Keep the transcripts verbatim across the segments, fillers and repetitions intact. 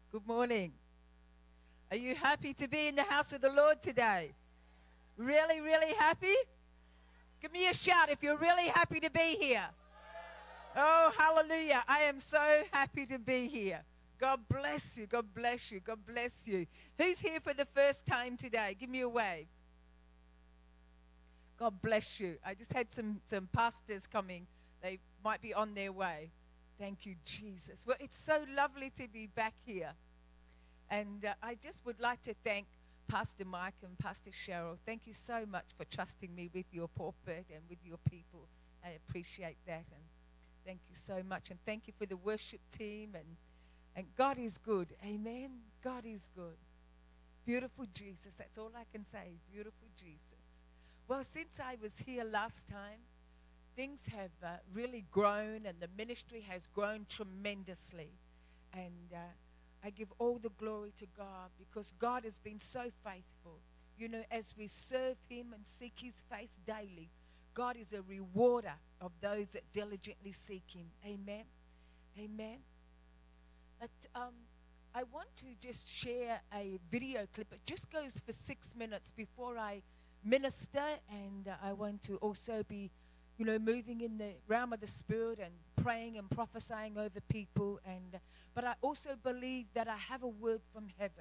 Good morning. Are you happy to be in the house of the Lord today? Really, really happy? Give me a shout if you're really happy to be here. Oh, hallelujah. I am so happy to be here. God bless you. God bless you. God bless you. Who's here for the first time today? Give me a wave. God bless you. I just had some, some pastors coming. They might be on their way. Thank you, Jesus. Well, it's so lovely to be back here. And uh, I just would like to thank Pastor Mike and Pastor Cheryl. Thank you so much for trusting me with your pulpit and with your people. I appreciate that. And thank you so much. And thank you for the worship team. And, and God is good. Amen. God is good. Beautiful Jesus. That's all I can say. Beautiful Jesus. Well, since I was here last time, things have uh, really grown and the ministry has grown tremendously. And uh, I give all the glory to God because God has been so faithful. You know, as we serve Him and seek His face daily, God is a rewarder of those that diligently seek Him. Amen. Amen. But um, I want to just share a video clip. It just goes for six minutes before I minister, and uh, I want to also be, you know, moving in the realm of the Spirit and praying and prophesying over people. And but I also believe that I have a word from heaven.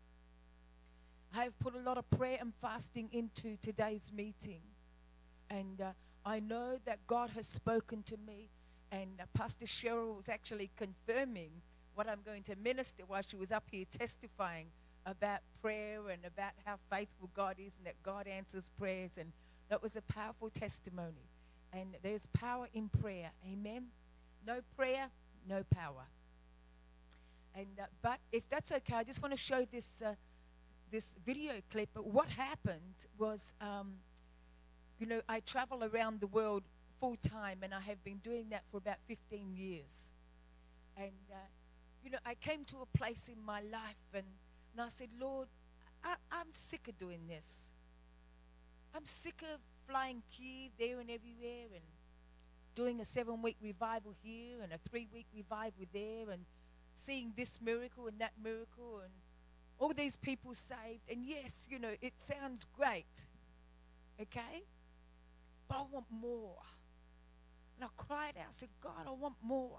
I have put a lot of prayer and fasting into today's meeting, and uh, I know that God has spoken to me. And uh, Pastor Cheryl was actually confirming what I'm going to minister while she was up here testifying about prayer and about how faithful God is and that God answers prayers. And that was a powerful testimony. And there's power in prayer. Amen. No prayer, no power. And uh, but if that's okay, I just want to show this uh, this video clip. But what happened was, um, you know, I travel around the world full time, and I have been doing that for about fifteen years. And uh, you know, I came to a place in my life, and, and I said, Lord, I, I'm sick of doing this. I'm sick of flying here, there, and everywhere, and doing a seven-week revival here and a three-week revival there, and seeing this miracle and that miracle, and all these people saved. And yes, you know, it sounds great, okay? But I want more. And I cried out, I said, God, I want more.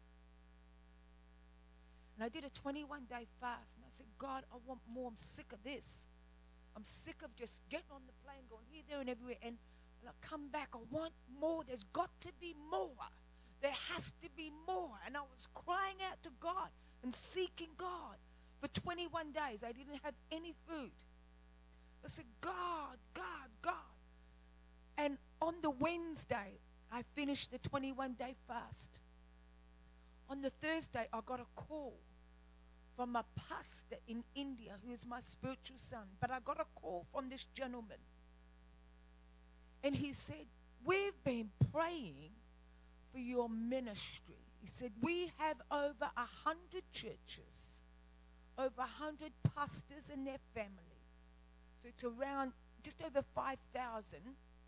And I did a twenty-one day fast, and I said, God, I want more. I'm sick of this. I'm sick of just getting on the plane, going here, there, and everywhere, and, and I come back. I want more. There's got to be more. There has to be more. And I was crying out to God and seeking God for twenty-one days. I didn't have any food. I said, God, God, God. And on the Wednesday, I finished the twenty-one day fast. On the Thursday, I got a call from a pastor in India who is my spiritual son. But I got a call from this gentleman. And he said, we've been praying for your ministry. He said, we have over a hundred churches, over a hundred pastors and their family. So it's around just over five thousand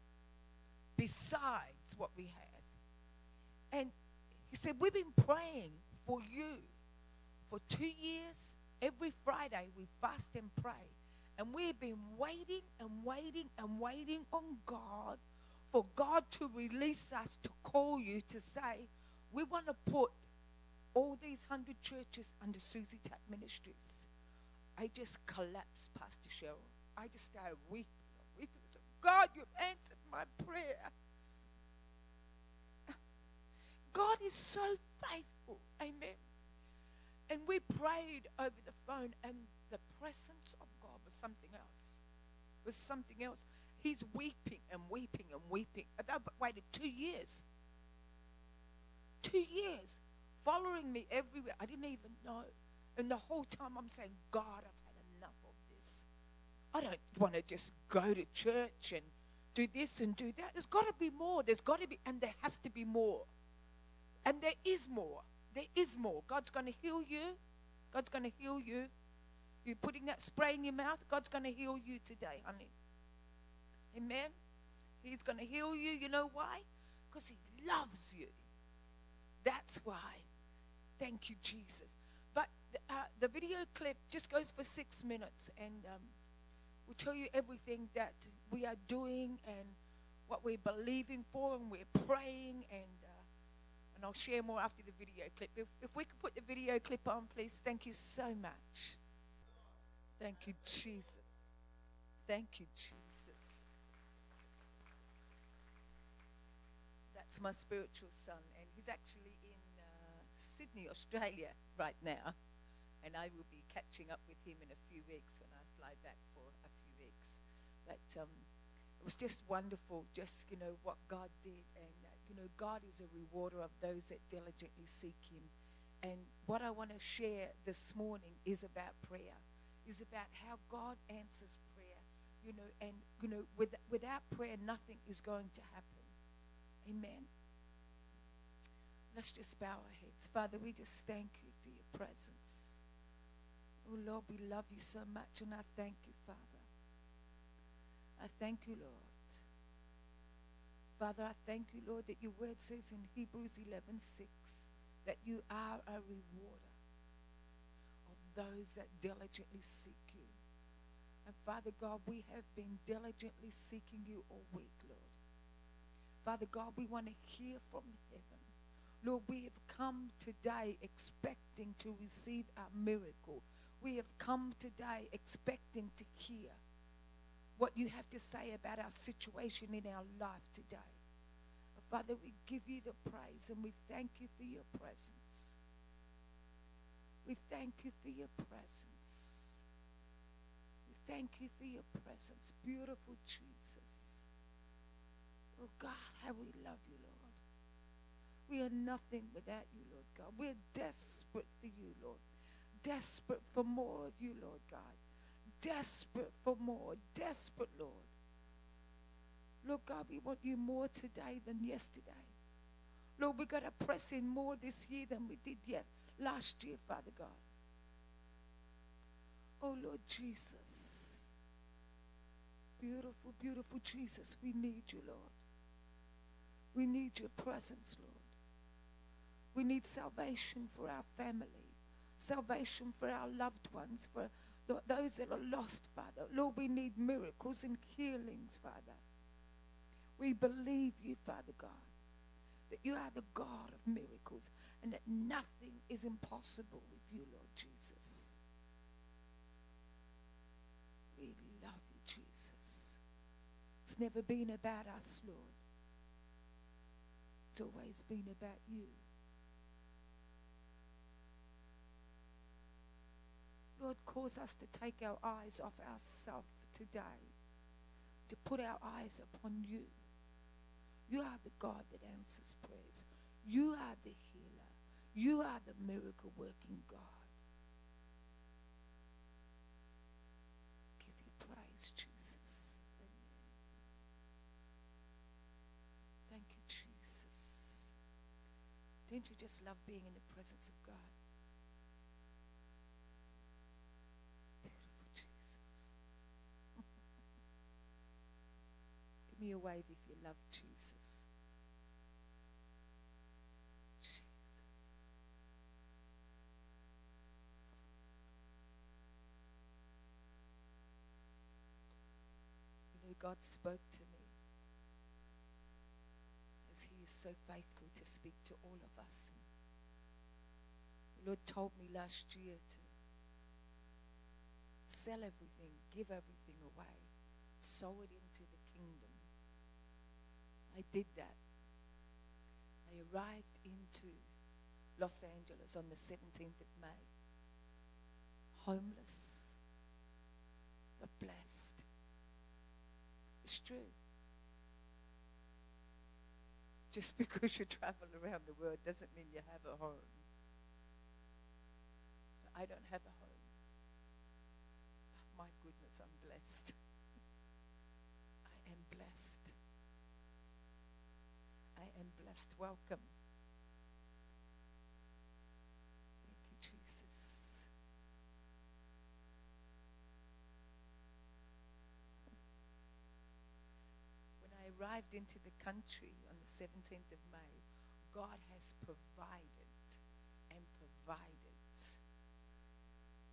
besides what we have. And he said, we've been praying for you for two years. Every Friday we fast and pray. And we've been waiting and waiting and waiting on God for God to release us to call you to say, we want to put all these hundred churches under Susie Tapp Ministries. I just collapsed, Pastor Cheryl. I just started weeping. weeping. I said, God, you've answered my prayer. God is so faithful. Amen. And we prayed over the phone, and the presence of God was something else. It was something else. He's weeping and weeping and weeping. I waited two years. Two years. Following me everywhere. I didn't even know. And the whole time I'm saying, God, I've had enough of this. I don't want to just go to church and do this and do that. There's got to be more. There's got to be, and there has to be more. And there is more. There is more. God's going to heal you. God's going to heal you. You're putting that spray in your mouth. God's going to heal you today, honey. Amen. He's going to heal you. You know why? Because He loves you. That's why. Thank you, Jesus. But the, uh, the video clip just goes for six minutes, and um, we'll tell you everything that we are doing and what we're believing for, and we're praying, and uh, and I'll share more after the video clip. If, if we could put the video clip on, please. Thank you so much. Thank you, Jesus. Thank you, Jesus. That's my spiritual son, and he's actually in uh, Sydney, Australia right now, and I will be catching up with him in a few weeks when I fly back for a few weeks. But um, it was just wonderful, just, you know, what God did, and, uh, you know, God is a rewarder of those that diligently seek him. And what I want to share this morning is about prayer, is about how God answers prayer, you know, and, you know, with, without prayer, nothing is going to happen. Amen. Let's just bow our heads. Father, we just thank you for your presence. Oh, Lord, we love you so much, and I thank you, Father. I thank you, Lord. Father, I thank you, Lord, that your word says in Hebrews eleven six that you are a rewarder of those that diligently seek you. And Father God, we have been diligently seeking you all week, Lord. Father God, we want to hear from heaven. Lord, we have come today expecting to receive our miracle. We have come today expecting to hear what you have to say about our situation in our life today. Father, we give you the praise and we thank you for your presence. We thank you for your presence. We thank you for your presence, beautiful Jesus. Oh God, how we love you, Lord. We are nothing without you, Lord God. We're desperate for you, Lord. Desperate for more of you, Lord God. Desperate for more. Desperate, Lord. Lord God, we want you more today than yesterday. Lord, we've got to press in more this year than we did yet last year, Father God. Oh, Lord Jesus. Beautiful, beautiful Jesus, we need you, Lord. We need your presence, Lord. We need salvation for our family, salvation for our loved ones, for those that are lost, Father. Lord, we need miracles and healings, Father. We believe you, Father God, that you are the God of miracles and that nothing is impossible with you, Lord Jesus. We love you, Jesus. It's never been about us, Lord. It's always been about you. Lord, cause us to take our eyes off ourselves today, to put our eyes upon you. You are the God that answers prayers. You are the healer. You are the miracle-working God. Give you praise, Jesus. Amen. Thank you, Jesus. Don't you just love being in the presence of God? Beautiful Jesus. Give me a wave if you love Jesus. God spoke to me as he is so faithful to speak to all of us. And the Lord told me last year to sell everything, give everything away, sow it into the kingdom. I did that. I arrived into Los Angeles on the seventeenth of May, homeless but blessed. It's true. Just because you travel around the world doesn't mean you have a home. I don't have a home. My goodness, I'm blessed. I am blessed. I am blessed. Welcome. Thank you, Jesus. When I arrived into the country on the seventeenth of May, God has provided and provided.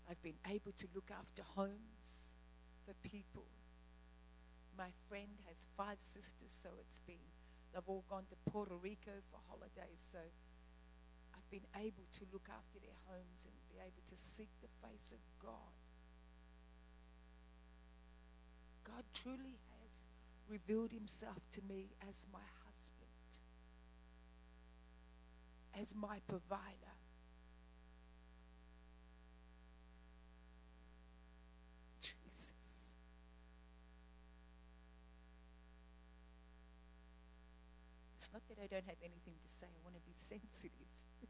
I've been able to look after homes for people. My friend has five sisters, so it's been, they've all gone to Puerto Rico for holidays, so I've been able to look after their homes and be able to seek the face of God. God truly has revealed himself to me as my husband, as my provider. Jesus. It's not that I don't have anything to say. I want to be sensitive.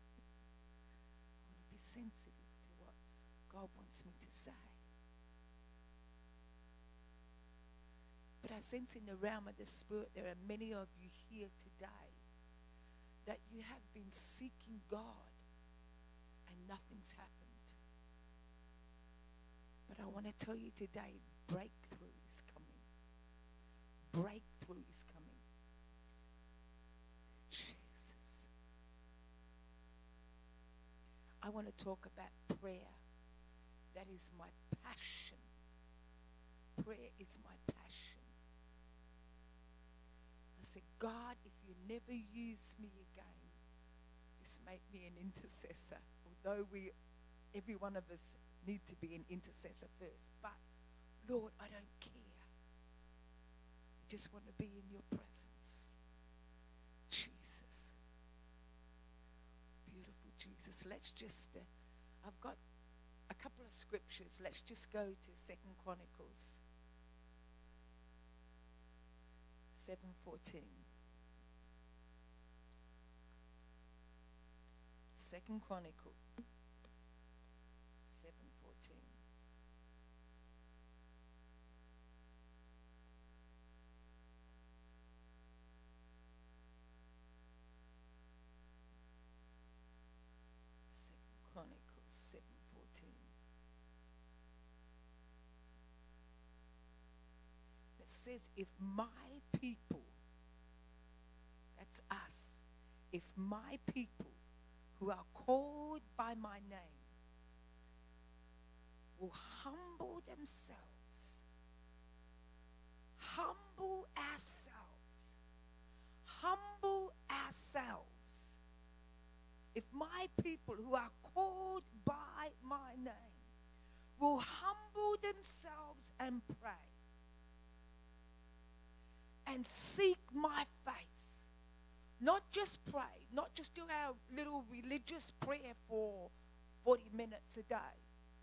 I want to be sensitive to what God wants me to say. But I sense in the realm of the Spirit, there are many of you here today that you have been seeking God and nothing's happened. But I want to tell you today, breakthrough is coming. Breakthrough is coming. Jesus. I want to talk about prayer. That is my passion. Prayer is my passion. I said, God, if you never use me again, just make me an intercessor. Although we, every one of us, need to be an intercessor first. But, Lord, I don't care. I just want to be in your presence. Jesus. Beautiful Jesus. Let's just, uh, I've got a couple of scriptures. Let's just go to Second Chronicles seven fourteen. Second Chronicles seven fourteen. Second Chronicles seven fourteen. It says, if my people, that's us, if my people who are called by my name will humble themselves, humble ourselves, humble ourselves. If my people who are called by my name will humble themselves and pray and seek my face, not just pray, not just do our little religious prayer for forty minutes a day,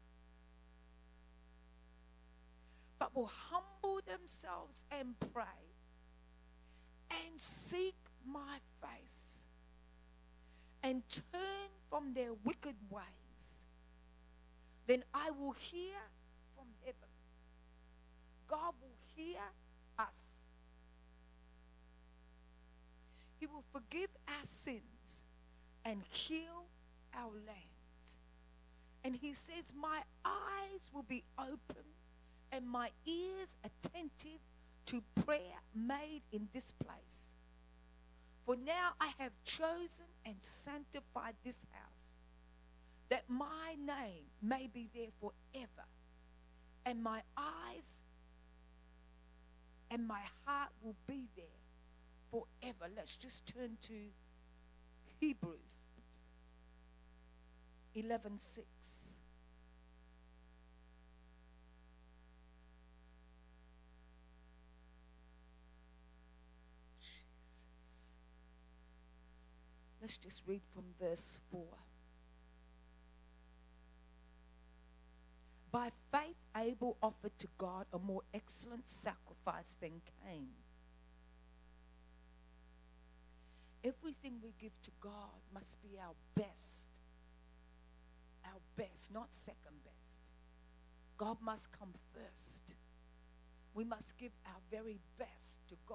but will humble themselves and pray and seek my face and turn from their wicked ways, then I will hear from heaven. God will hear us. He will forgive our sins and heal our land. And he says, my eyes will be open and my ears attentive to prayer made in this place. For now I have chosen and sanctified this house, that my name may be there forever, and my eyes and my heart will be there forever. Let's just turn to Hebrews eleven six. Let's just read from verse four. By faith Abel offered to God a more excellent sacrifice than Cain. Everything we give to God must be our best. Our best, not second best. God must come first. We must give our very best to God.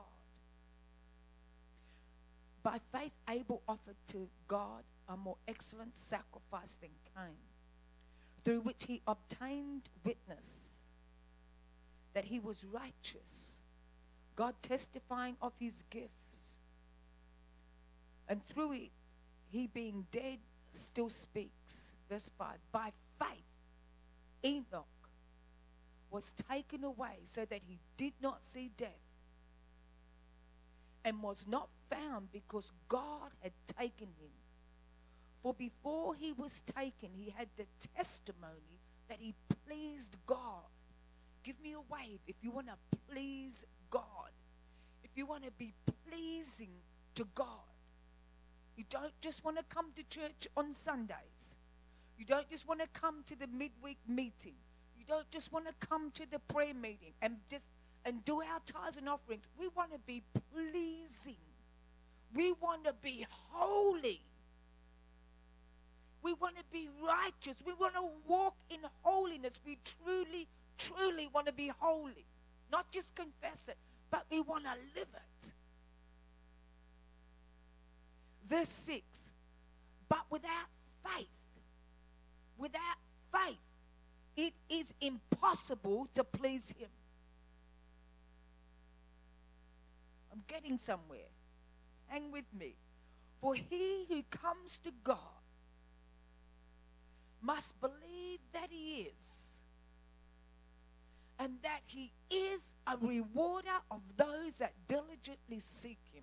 By faith, Abel offered to God a more excellent sacrifice than Cain, through which he obtained witness that he was righteous, God testifying of his gifts. And through it, he being dead still speaks. Verse five, by faith, Enoch was taken away so that he did not see death, and was not found because God had taken him. For before he was taken, he had the testimony that he pleased God. Give me a wave if you want to please God. If you want to be pleasing to God. You don't just want to come to church on Sundays. You don't just want to come to the midweek meeting. You don't just want to come to the prayer meeting and just and do our tithes and offerings. We want to be pleasing. We want to be holy. We want to be righteous. We want to walk in holiness. We truly, truly want to be holy. Not just confess it, but we want to live it. Verse six, but without faith, without faith, it is impossible to please him. I'm getting somewhere. Hang with me. For he who comes to God must believe that he is, and that he is a rewarder of those that diligently seek him.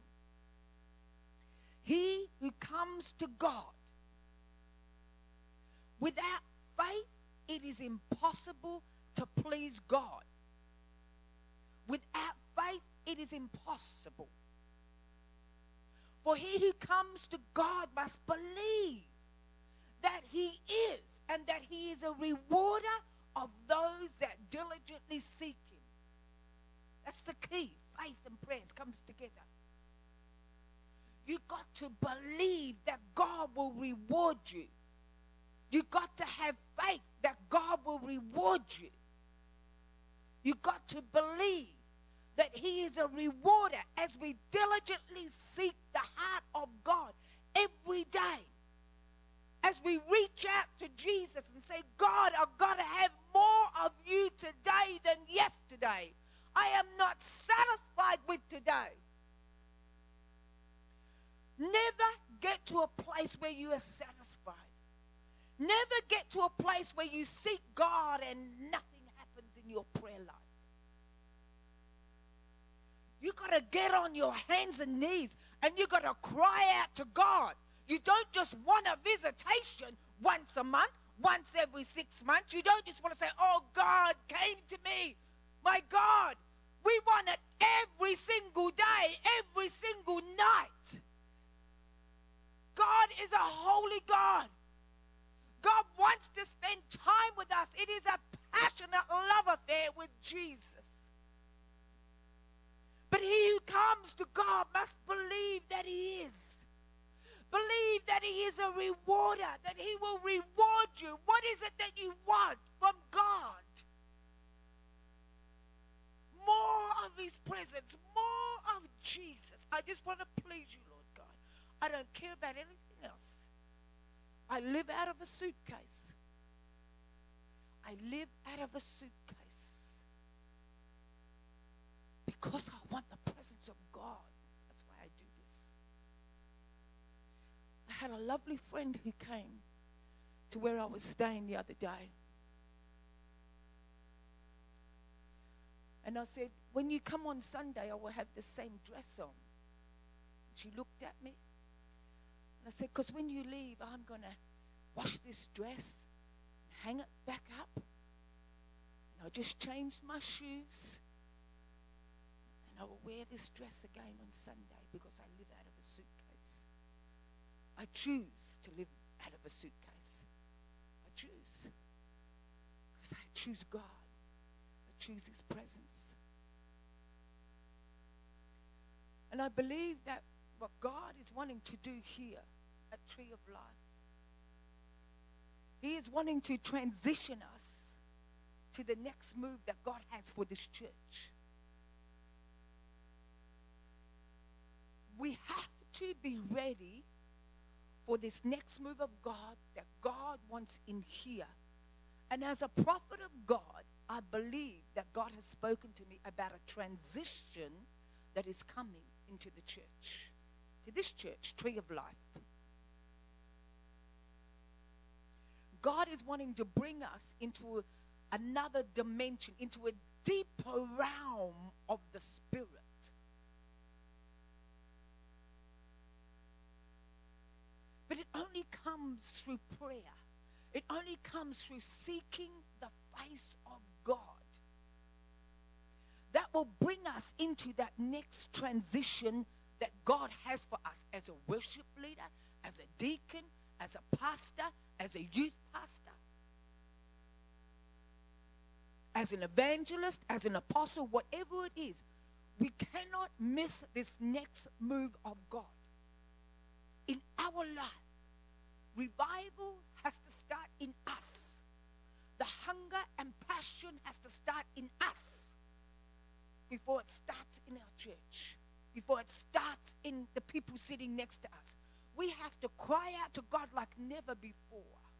He who comes to God without faith, it is impossible to please God. Without faith, it is impossible. For he who comes to God must believe that he is, and that he is a rewarder of those that diligently seek him. That's the key. Faith and prayers comes together. You got to believe that God will reward you. You got to have faith that God will reward you. You got to believe that he is a rewarder as we diligently seek the heart of God every day. As we reach out to Jesus and say, God, I've got to have more of you today than yesterday. I am not satisfied with today. Never get to a place where you are satisfied. Never get to a place where you seek God and nothing happens in your prayer life. You got to get on your hands and knees and you got to cry out to God. You don't just want a visitation once a month, once every six months. You don't just want to say, oh, God came to me. My God, we want it every single day, every single night. God is a holy God. God wants to spend time with us. It is a passionate love affair with Jesus. But he who comes to God must believe that he is. Believe that he is a rewarder, that he will reward you. What is it that you want from God? More of his presence, more of Jesus. I just want to please you, Lord God. I don't care about anything else. I live out of a suitcase. I live out of a suitcase. Because I want the presence of God. That's why I do this. I had a lovely friend who came to where I was staying the other day. And I said, when you come on Sunday, I will have the same dress on. And she looked at me. And I said, because when you leave, I'm going to wash this dress and hang it back up. And I just changed my shoes. And I will wear this dress again on Sunday because I live out of a suitcase. I choose to live out of a suitcase. I choose. Because I choose God. I choose his presence. And I believe that what God is wanting to do here at Tree of Life, he is wanting to transition us to the next move that God has for this church. We have to be ready for this next move of God that God wants in here. And as a prophet of God, I believe that God has spoken to me about a transition that is coming into the church, to this church, Tree of Life. God is wanting to bring us into another dimension, into a deeper realm of the Spirit. But it only comes through prayer. It only comes through seeking the face of God. That will bring us into that next transition that God has for us as a worship leader, as a deacon, as a pastor, as a youth pastor, as an evangelist, as an apostle, whatever it is. We cannot miss this next move of God in our life. Revival has to start in us. The hunger and passion has to start in us before it starts in our church, before it starts in the people sitting next to us. We have to cry out to God like never before.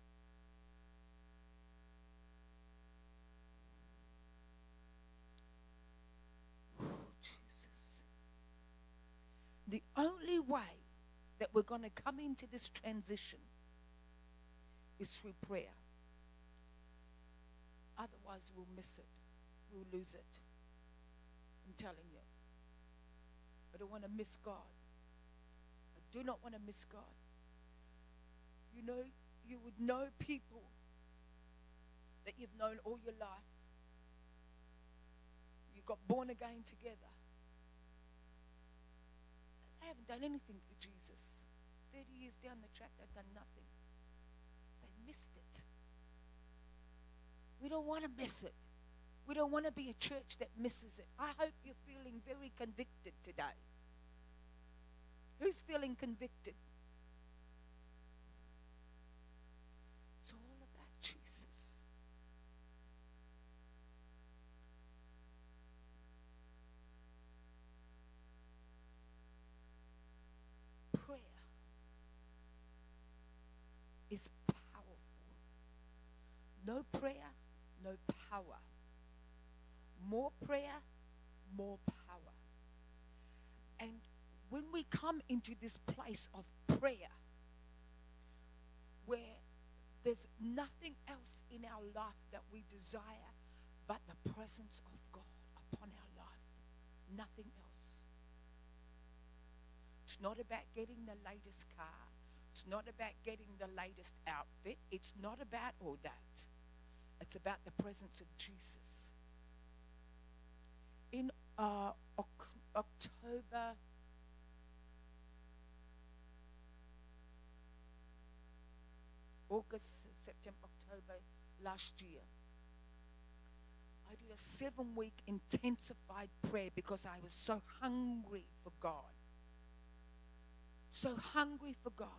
Oh, Jesus. The only way that we're going to come into this transition is through prayer. Otherwise, we'll miss it. We'll lose it. I'm telling you. I don't want to miss God. I do not want to miss God. You know, you would know people that you've known all your life. You got born again together. They haven't done anything for Jesus. thirty years down the track, they've done nothing. They missed it. We don't want to miss it. We don't want to be a church that misses it. I hope you're feeling very convicted today. Who's feeling convicted? It's all about Jesus. Prayer is powerful. No prayer, no power. More prayer, more power. And when we come into this place of prayer, where there's nothing else in our life that we desire but the presence of God upon our life. Nothing else. It's not about getting the latest car. It's not about getting the latest outfit. It's not about all that. It's about the presence of Jesus. In uh, October, August, September, October last year, I did a seven-week intensified prayer because I was so hungry for God. So hungry for God.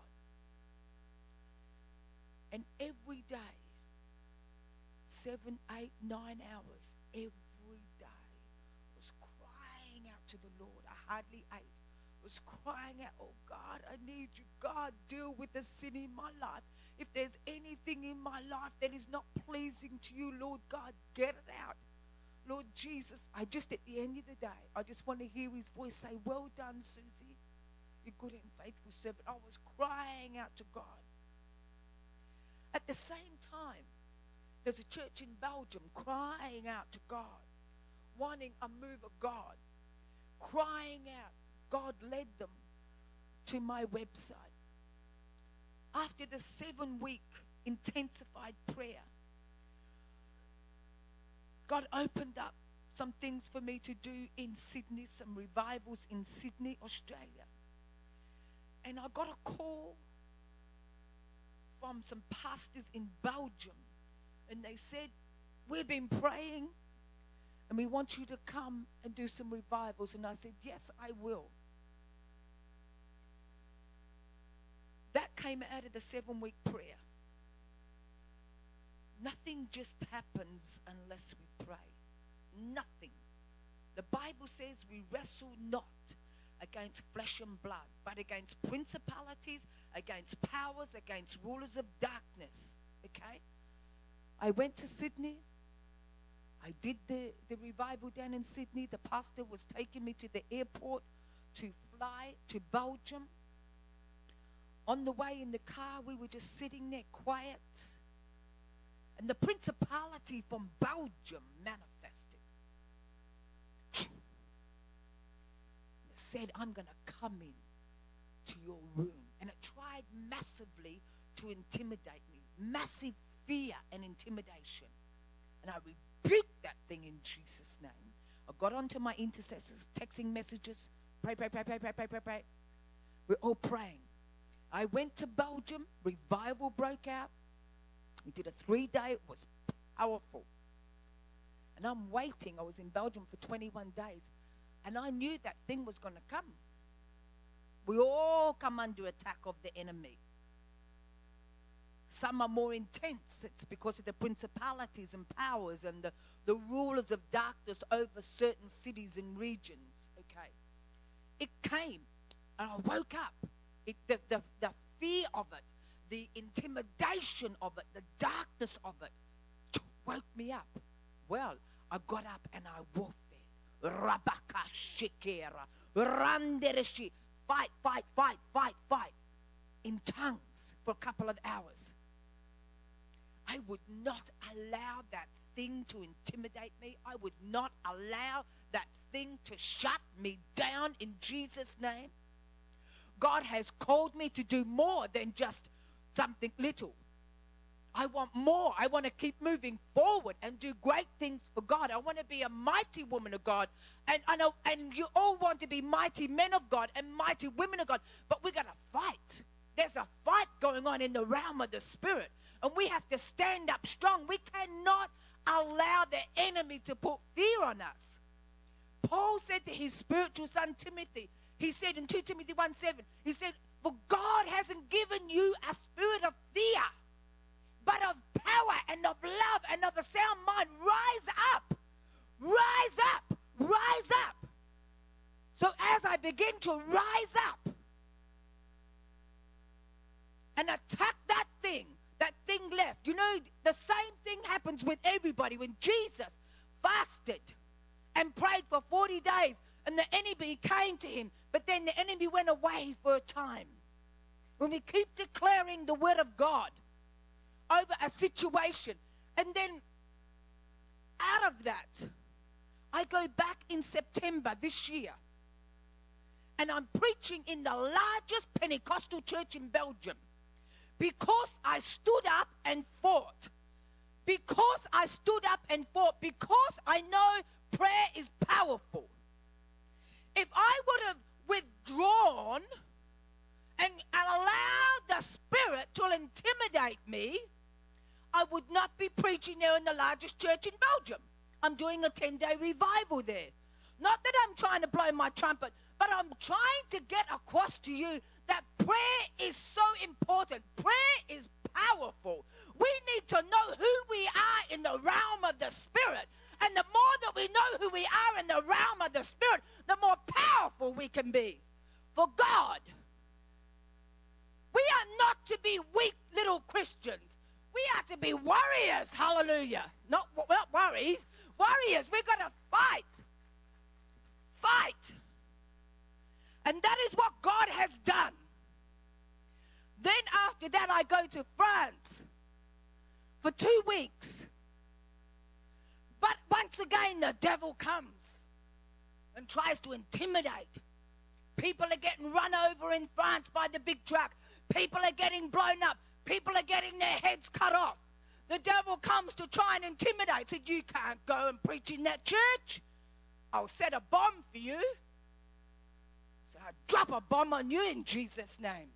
And every day, seven, eight, nine hours, every day, was crying out to the Lord. I hardly ate. Was crying out, oh God, I need you. God, deal with the sin in my life. If there's anything in my life that is not pleasing to you, Lord God, get it out. Lord Jesus, I just at the end of the day, I just want to hear his voice say, well done, Susie, you good and faithful servant. I was crying out to God. At the same time, there's a church in Belgium crying out to God, wanting a move of God, crying out. God led them to my website. After the seven-week intensified prayer, God opened up some things for me to do in Sydney, some revivals in Sydney, Australia. And I got a call from some pastors in Belgium, and they said, we've been praying and we want you to come and do some revivals. And I said, yes, I will. That came out of the seven-week prayer. Nothing just happens unless we pray. Nothing. The Bible says we wrestle not against flesh and blood, but against principalities, against powers, against rulers of darkness. Okay? I went to Sydney. I did the, the revival down in Sydney. The pastor was taking me to the airport to fly to Belgium. On the way in the car, we were just sitting there quiet. And the principality from Belgium manifested. It said, I'm going to come in to your room. And it tried massively to intimidate me. Massive fear and intimidation. And I rebuked that thing in Jesus' name. I got onto my intercessors, texting messages. Pray, pray, pray, pray, pray, pray, pray, pray. We're all praying. I went to Belgium. Revival broke out. We did a three-day. It was powerful. And I'm waiting. I was in Belgium for twenty-one days. And I knew that thing was going to come. We all come under attack of the enemy. Some are more intense. It's because of the principalities and powers and the, the rulers of darkness over certain cities and regions. Okay. It came. And I woke up. It, the, the, the fear of it, the intimidation of it, the darkness of it woke me up. Well, I got up and I warfare. Rabaka shikera. Randereshi. Fight, fight, fight, fight, fight. In tongues for a couple of hours. I would not allow that thing to intimidate me. I would not allow that thing to shut me down in Jesus' name. God has called me to do more than just something little. I want more. I want to keep moving forward and do great things for God. I want to be a mighty woman of God. And, and, and you all want to be mighty men of God and mighty women of God. But we're going to fight. There's a fight going on in the realm of the Spirit. And we have to stand up strong. We cannot allow the enemy to put fear on us. Paul said to his spiritual son Timothy, he said in Second Timothy one seven, he said, for God hasn't given you a spirit of fear, but of power and of love and of a sound mind. Rise up. Rise up. Rise up. So as I begin to rise up and attack that thing, that thing left. You know, the same thing happens with everybody. When Jesus fasted and prayed for forty days and the enemy came to him, but then the enemy went away for a time. When we keep declaring the word of God over a situation, and then out of that, I go back in September this year, and I'm preaching in the largest Pentecostal church in Belgium. Because I stood up and fought. Because I stood up and fought. Because I know prayer is powerful. If I would have withdrawn and, and allowed the Spirit to intimidate me, I would not be preaching there in the largest church in Belgium. I'm doing a ten-day revival there. Not that I'm trying to blow my trumpet, but I'm trying to get across to you that prayer is so important. Prayer is powerful. We need to know who we are in the realm of the Spirit. And the more that we know who we are in the realm of the Spirit, the more powerful we can be for God. We are not to be weak little Christians. We are to be warriors. Hallelujah. Not, not worries. Warriors. We've got to fight. Fight. And that is what God has done. Then after that, I go to France for two weeks. But once again, the devil comes and tries to intimidate. People are getting run over in France by the big truck. People are getting blown up. People are getting their heads cut off. The devil comes to try and intimidate. Said, you can't go and preach in that church. I'll set a bomb for you. So I drop a bomb on you in Jesus' name.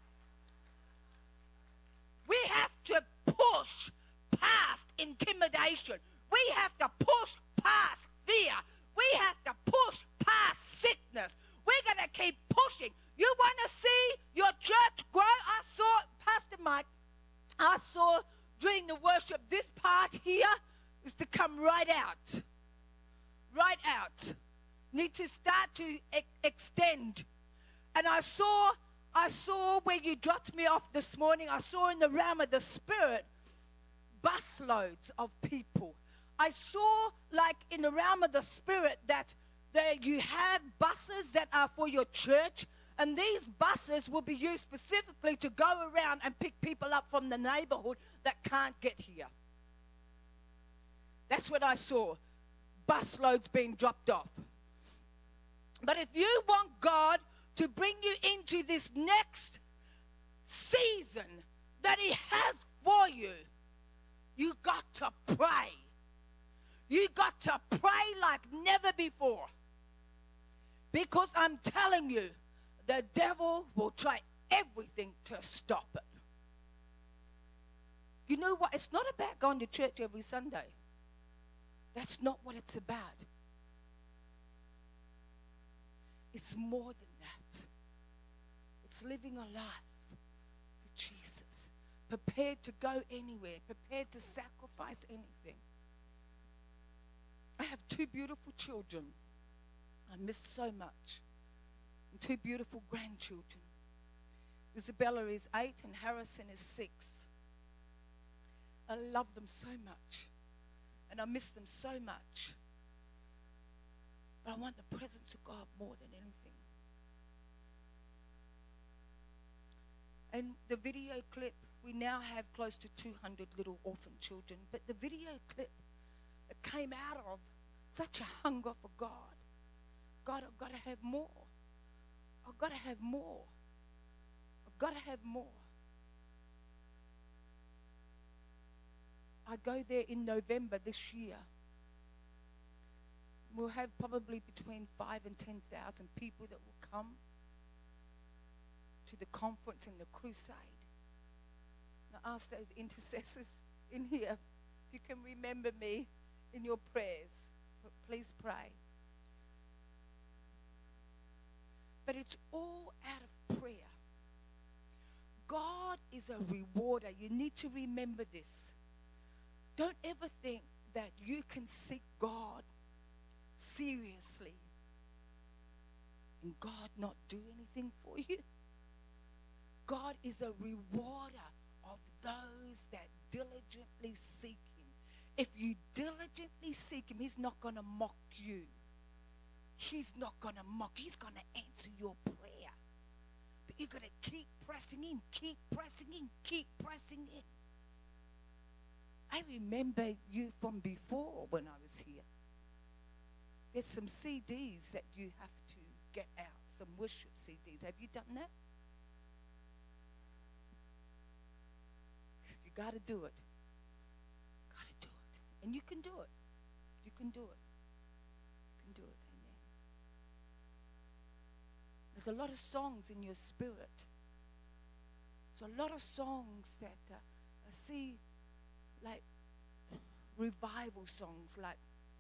We have to push past intimidation. We have to push past fear. We have to push past sickness. We're going to keep pushing. You want to see your church grow? I saw, Pastor Mike, I saw during the worship, this part here is to come right out. Right out. Need to start to e- extend. And I saw, I saw where you dropped me off this morning, I saw in the realm of the Spirit, busloads of people. I saw, like in the realm of the Spirit, that there you have buses that are for your church, and these buses will be used specifically to go around and pick people up from the neighborhood that can't get here. That's what I saw. Busloads being dropped off. But if you want God to bring you into this next season that He has for you, you got to pray. You got to pray like never before. Because I'm telling you, the devil will try everything to stop it. You know what? It's not about going to church every Sunday. That's not what it's about. It's more than that. It's living a life for Jesus. Prepared to go anywhere. Prepared to sacrifice anything. I have two beautiful children. I miss so much. And two beautiful grandchildren. Isabella is eight and Harrison is six. I love them so much. And I miss them so much. But I want the presence of God more than anything. And the video clip, we now have close to two hundred little orphan children. But the video clip, it came out of such a hunger for God. God, I've got to have more. I've got to have more. I've got to have more. I go there in November this year. We'll have probably between five and ten thousand people that will come to the conference and the crusade. And I ask those intercessors in here, if you can remember me in your prayers, please pray. But it's all out of prayer. God is a rewarder. You need to remember this. Don't ever think that you can seek God seriously and God not do anything for you. God is a rewarder of those that diligently seek Him. If you diligently seek Him, He's not going to mock you. He's not going to mock. He's going to answer your prayer. But you've got to keep pressing in, keep pressing in, keep pressing in. I remember you from before when I was here. There's some C Ds that you have to get out, some worship C Ds. Have you done that? You got to do it. Got to do it. And you can do it. You can do it. You can do it. Amen. There's a lot of songs in your spirit. There's a lot of songs that uh, I see, like revival songs, like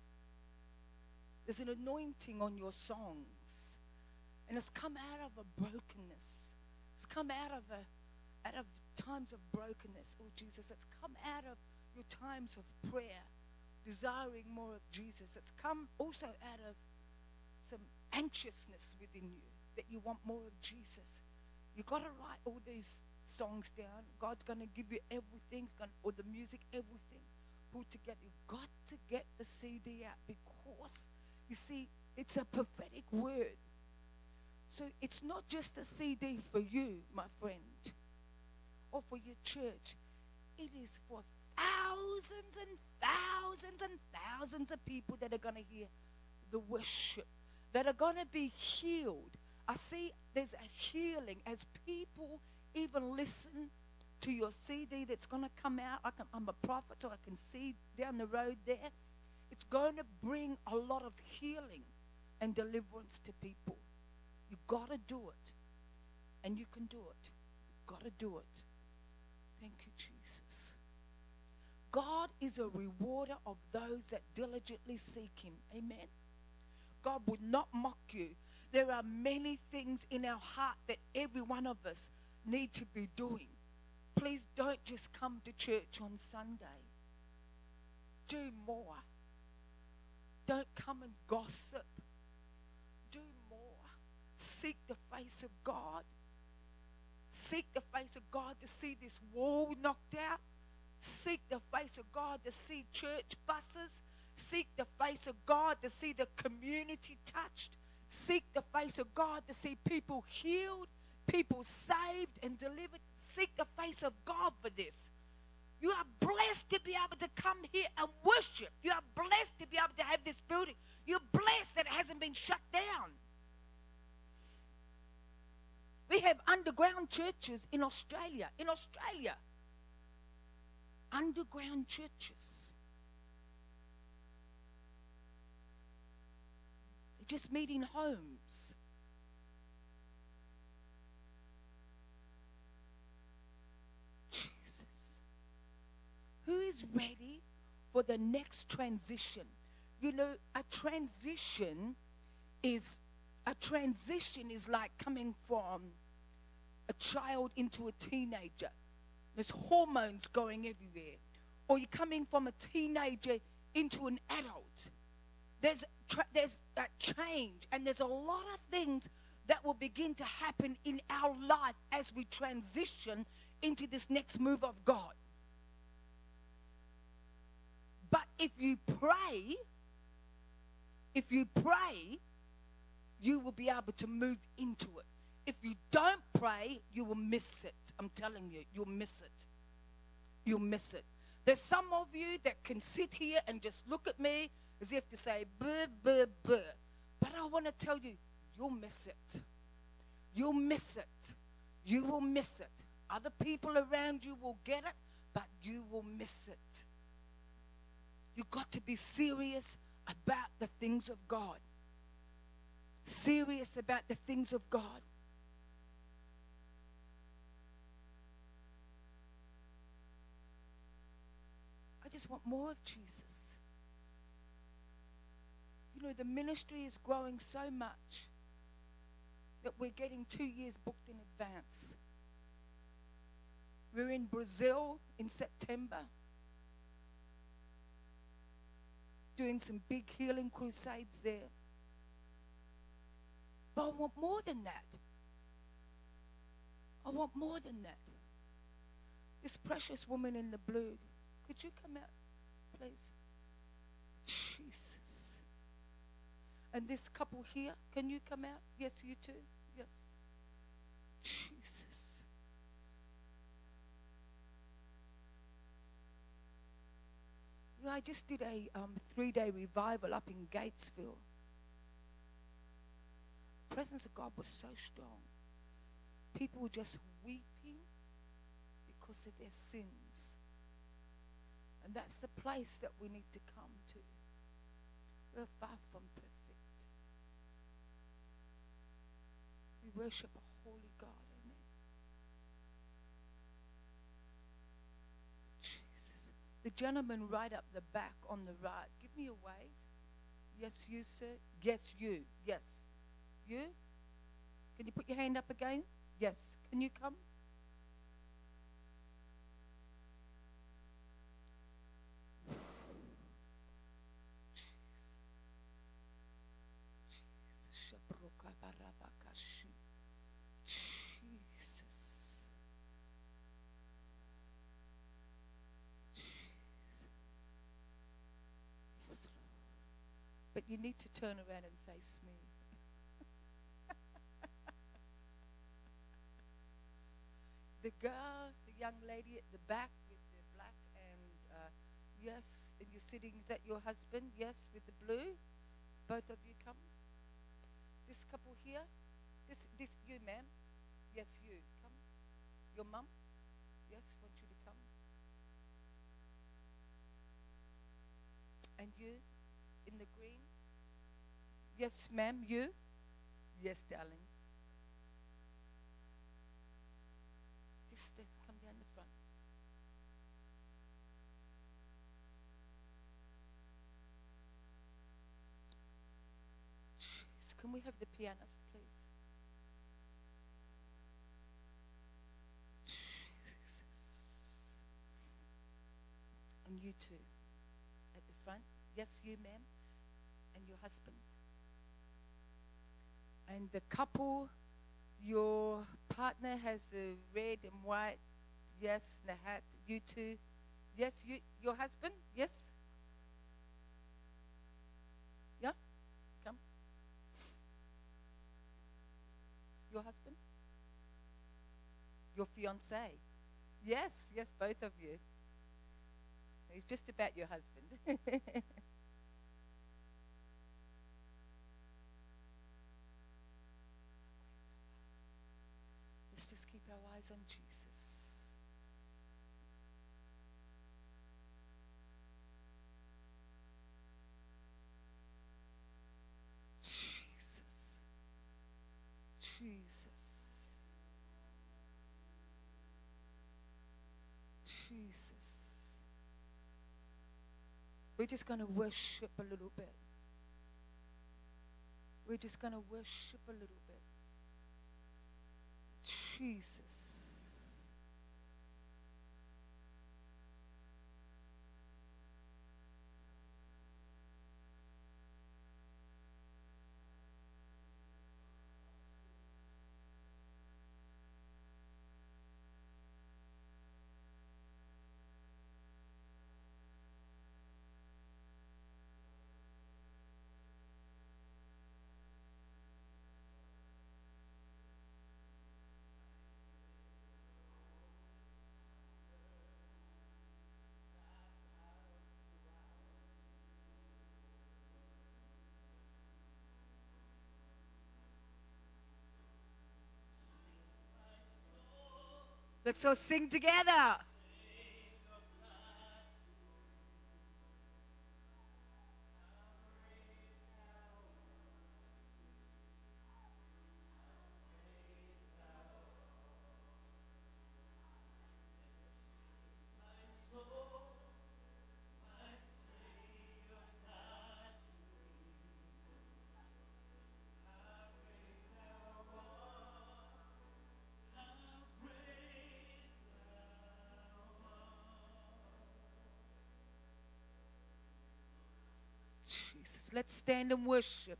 there's an anointing on your songs, and it's come out of a brokenness. It's come out of a out of times of brokenness. Oh Jesus, it's come out of your times of prayer, desiring more of Jesus. It's come also out of some anxiousness within you that you want more of Jesus. You got to write all these songs down. God's going to give you everything, it's gonna, or the music, everything put together. You've got to get the C D out because, you see, it's a prophetic word. So it's not just a C D for you, my friend, or for your church. It is for thousands and thousands and thousands of people that are going to hear the worship, that are going to be healed. I see there's a healing as people even listen to your C D that's going to come out. I can, I'm a prophet, so I can see down the road there. It's going to bring a lot of healing and deliverance to people. You've got to do it. And you can do it. You've got to do it. Thank you, Jesus. God is a rewarder of those that diligently seek Him. Amen. God would not mock you. There are many things in our heart that every one of us need to be doing. Please don't just come to church on Sunday. Do more. Don't come and gossip. Do more. Seek the face of God. Seek the face of God to see this wall knocked out. Seek the face of God to see church buses. Seek the face of God to see the community touched. Seek the face of God to see people healed, people saved and delivered. Seek the face of God for this. You are blessed to be able to come here and worship. You are blessed to be able to have this building. You're blessed that it hasn't been shut down. We have underground churches in Australia. In Australia. Underground churches. They just meet in homes. Jesus. Who is ready for the next transition? You know, a transition is a transition is like coming from a child into a teenager. There's hormones going everywhere. Or you're coming from a teenager into an adult. There's tra- there's a change, and there's a lot of things that will begin to happen in our life as we transition into this next move of God. But if you pray, if you pray, you will be able to move into it. If you don't pray, you will miss it. I'm telling you, you'll miss it. You'll miss it. There's some of you that can sit here and just look at me as if to say, buh, buh, buh. But I want to tell you, you'll miss it. You'll miss it. You will miss it. Other people around you will get it, but you will miss it. You've got to be serious about the things of God. Serious about the things of God. I just want more of Jesus. You know, the ministry is growing so much that we're getting two years booked in advance. We're in Brazil in September, doing some big healing crusades there. But I want more than that. I want more than that. This precious woman in the blue, could you come out, please? Jesus. And this couple here, can you come out? Yes, you too. Yes. Jesus. I just did a um, three-day revival up in Gatesville. The presence of God was so strong. People were just weeping because of their sins. And that's the place that we need to come to. We're far from perfect. We worship a holy God. Amen. Jesus. The gentleman right up the back on the right. Give me a wave. Yes, you, sir. Yes, you. Yes. You? Can you put your hand up again? Yes. Can you come? But you need to turn around and face me. The girl, the young lady at the back with the black and, uh, yes, and you're sitting, is that your husband? Yes, with the blue? Both of you come. This couple here? This, this, you, ma'am? Yes, you, come. Your mum? Yes, want you to come. And you, in the green? Yes, ma'am, you? Yes, darling. Just uh, come down the front. Jeez, can we have the pianist, please? Jesus. And you too, at the front. Yes, you, ma'am, and your husband. And the couple, your partner has a red and white, yes, and the hat. You too. Yes, you, your husband? Yes? Yeah? Come. Your husband? Your fiancé? Yes, yes, both of you. It's just about your husband. Let's just keep our eyes on Jesus. Jesus. Jesus. Jesus. We're just going to worship a little bit. We're just going to worship a little bit. Jesus. Let's all sing together. Jesus, let's stand and worship.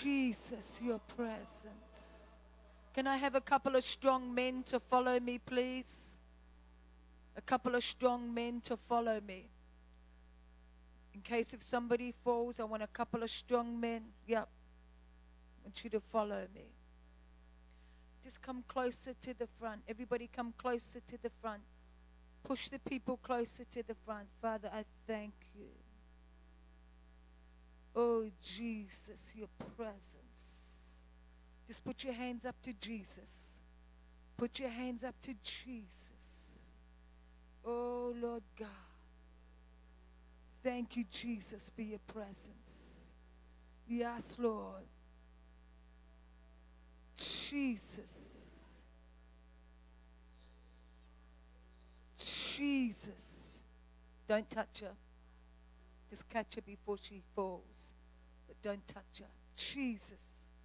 Jesus, your presence. Can I have a couple of strong men to follow me, please? A couple of strong men to follow me. In case if somebody falls, I want a couple of strong men. Yep. I want you to follow me. Just come closer to the front. Everybody come closer to the front. Push the people closer to the front. Father, I thank you. Oh, Jesus, your presence. Just put your hands up to Jesus. Put your hands up to Jesus. Oh, Lord God. Thank you, Jesus, for your presence. Yes, Lord. Jesus. Jesus. Don't touch her. Just catch her before she falls. But don't touch her. Jesus.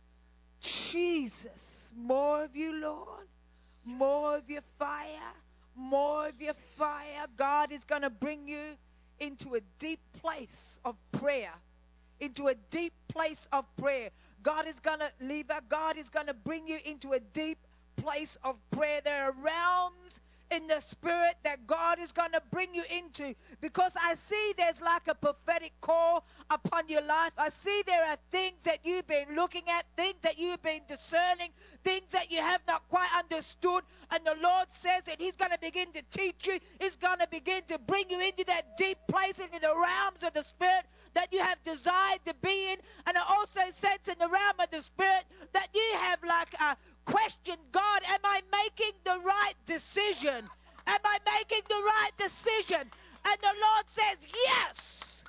Jesus. More of you, Lord. More of your fire. More of your fire. God is going to bring you into a deep place of prayer. Into a deep place of prayer. God is going to leave her. God is going to bring you into a deep place of prayer. There are realms in the spirit that God is going to bring you into, because I see there's like a prophetic call upon your life. I see there are things that you've been looking at, things that you've been discerning, things that you have not quite understood, and the Lord says that He's going to begin to teach you. He's going to begin to bring you into that deep place, into the realms of the spirit that you have desired to be in. And I also sense in the realm of the spirit that you have like a question, God, am I making the right decision? Am I making the right decision? And the Lord says, yes.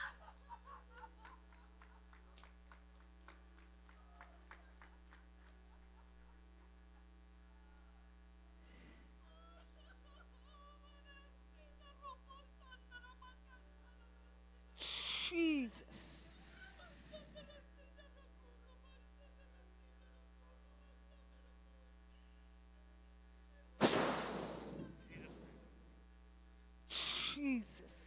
Jesus. Jesus.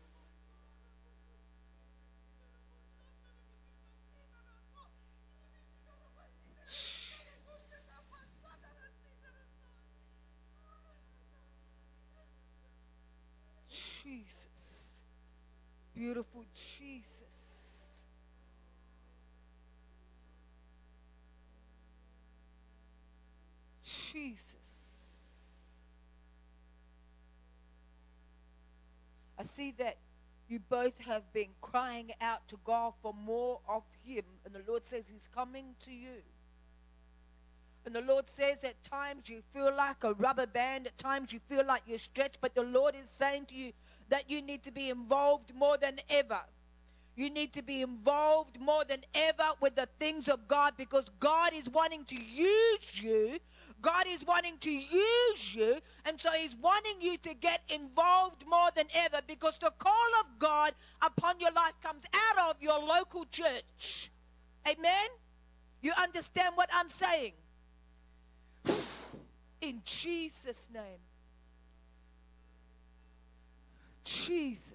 Jesus. Beautiful Jesus. Jesus. I see that you both have been crying out to God for more of Him. And the Lord says He's coming to you. And the Lord says at times you feel like a rubber band. At times you feel like you're stretched. But the Lord is saying to you that you need to be involved more than ever. You need to be involved more than ever with the things of God, because God is wanting to use you. God is wanting to use you, and so He's wanting you to get involved more than ever, because the call of God upon your life comes out of your local church. Amen? You understand what I'm saying? In Jesus' name. Jesus.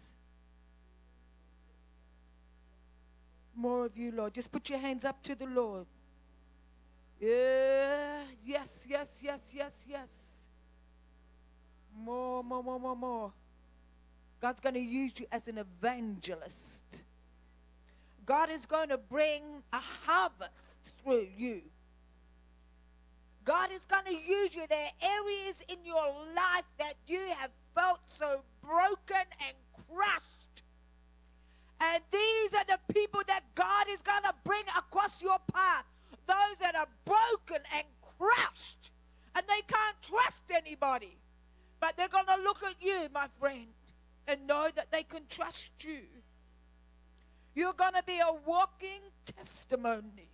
More of you, Lord. Just put your hands up to the Lord. Yeah, yes, yes, yes, yes, yes. More, more, more, more, more. God's going to use you as an evangelist. God is going to bring a harvest through you. God is going to use you. There are areas in your life that you have felt so broken and crushed. And these are the people that God is going to bring across your path. Those that are broken and crushed. And they can't trust anybody. But they're going to look at you, my friend, and know that they can trust you. You're going to be a walking testimony.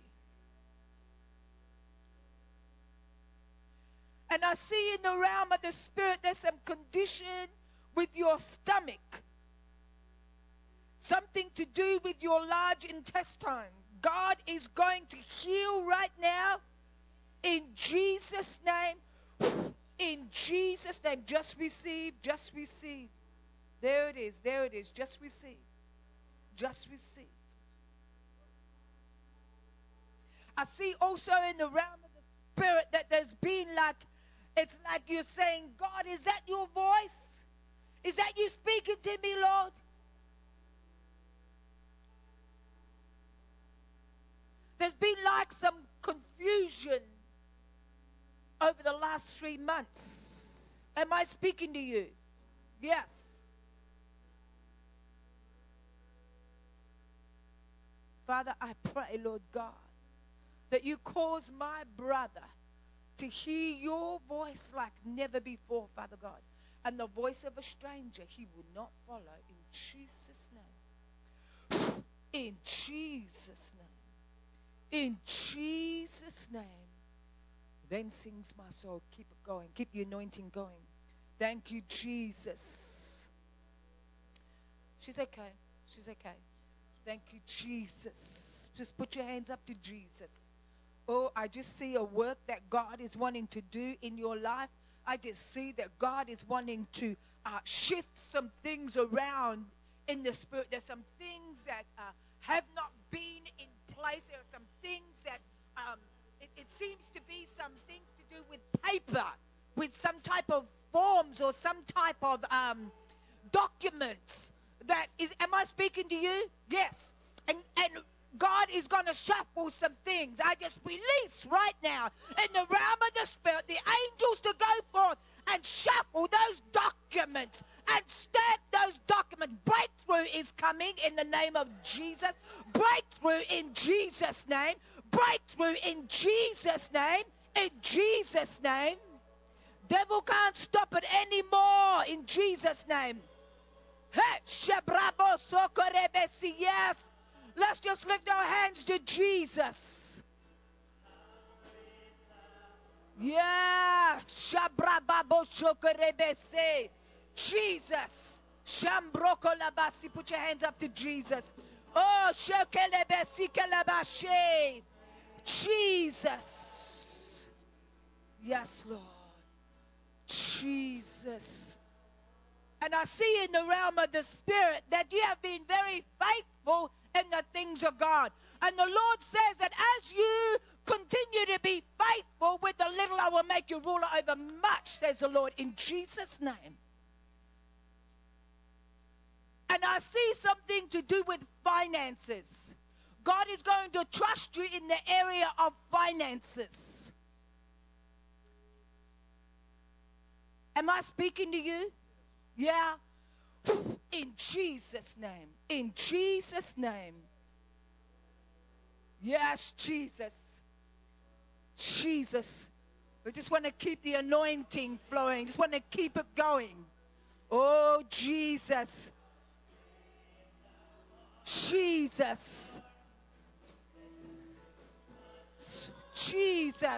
And I see in the realm of the Spirit there's some condition with your stomach. Something to do with your large intestine. God is going to heal right now. In Jesus' name. In Jesus' name. Just receive. Just receive. There it is. There it is. Just receive. Just receive. I see also in the realm of the Spirit that there's been like, it's like you're saying, God, is that your voice? Is that you speaking to me, Lord? There's been like some confusion over the last three months. Am I speaking to you? Yes. Father, I pray, Lord God, that you cause my brother to hear your voice like never before, Father God. And the voice of a stranger he will not follow, in Jesus' name. In Jesus' name. In Jesus' name. Then sings my soul. Keep it going. Keep the anointing going. Thank you, Jesus. She's okay. She's okay. Thank you, Jesus. Just put your hands up to Jesus. Oh, I just see a work that God is wanting to do in your life. I just see that God is wanting to uh, shift some things around in the Spirit. There's some things that uh, have not been in place. There are some things that um, it, it seems to be some things to do with paper, with some type of forms or some type of um, documents. That is, am I speaking to you? Yes. And and God is going to shuffle some things. I just release right now in the realm of the Spirit the angels to go forth and shuffle those documents and stack those documents. Breakthrough is coming in the name of Jesus. Breakthrough in Jesus' name. Breakthrough in Jesus' name. In Jesus' name. Devil can't stop it anymore in Jesus' name. Yes. Let's just lift our hands to Jesus. Yeah. Jesus. Put your hands up to Jesus. Oh, Jesus. Yes, Lord. Jesus. And I see in the realm of the Spirit that you have been very faithful in the things of God. And the Lord says that as you continue to be faithful with the little, I will make you ruler over much, says the Lord, in Jesus' name. And I see something to do with finances. God is going to trust you in the area of finances. Am I speaking to you? Yeah. In Jesus' name. In Jesus' name. Yes, Jesus. Jesus. We just want to keep the anointing flowing. Just want to keep it going. Oh, Jesus. Jesus. Jesus.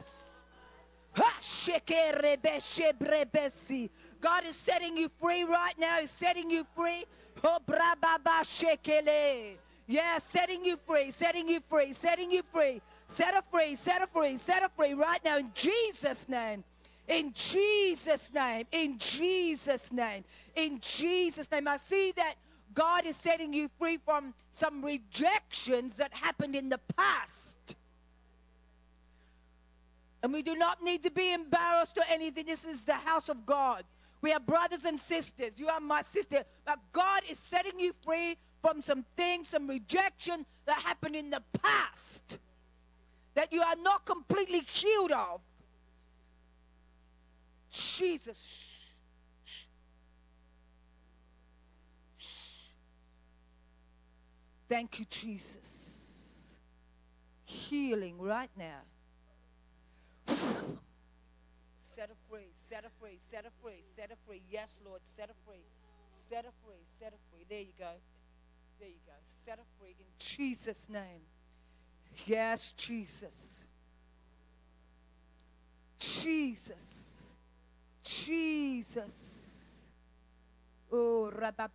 God is setting you free right now. He's setting you free. Yeah, setting you free, setting you free, setting you free. Set her free, set her free, set her free right now in Jesus' name. In Jesus' name. In Jesus' name. In Jesus' name. I see that God is setting you free from some rejections that happened in the past. And we do not need to be embarrassed or anything. This is the house of God. We are brothers and sisters. You are my sister. But God is setting you free from some things, some rejection that happened in the past that you are not completely healed of. Jesus. Shh. Shh. Thank you, Jesus. Healing right now. Set her free, set her free, set her free, set her free. Yes, Lord, set her free. Set her free, set her free. There you go. There you go. Set her free in Jesus' name. Yes, Jesus. Jesus. Jesus. Oh,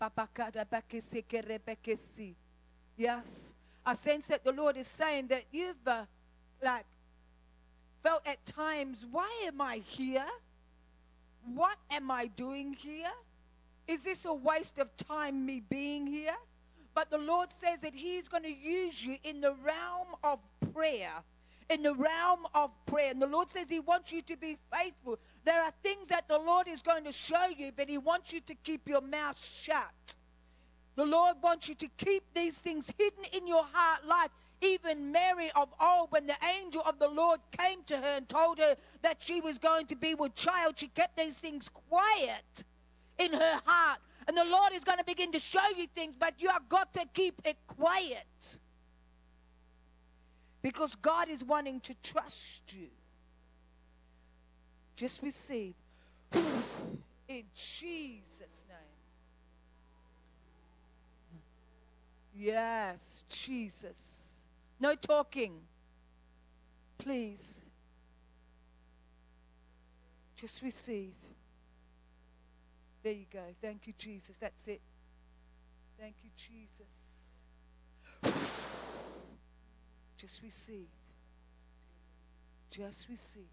yes. I sense that the Lord is saying that you've uh, like felt at times, why am I here? What am I doing here? Is this a waste of time, me being here? But the Lord says that He's going to use you in the realm of prayer, in the realm of prayer. And the Lord says He wants you to be faithful. There are things that the Lord is going to show you, but He wants you to keep your mouth shut. The Lord wants you to keep these things hidden in your heart, like even Mary of old, when the angel of the Lord came to her and told her that she was going to be with child, she kept these things quiet in her heart. And the Lord is going to begin to show you things, but you have got to keep it quiet. Because God is wanting to trust you. Just receive. In Jesus' name. Yes, Jesus. No talking. Please. Just receive. There you go. Thank you, Jesus. That's it. Thank you, Jesus. Just receive. Just receive.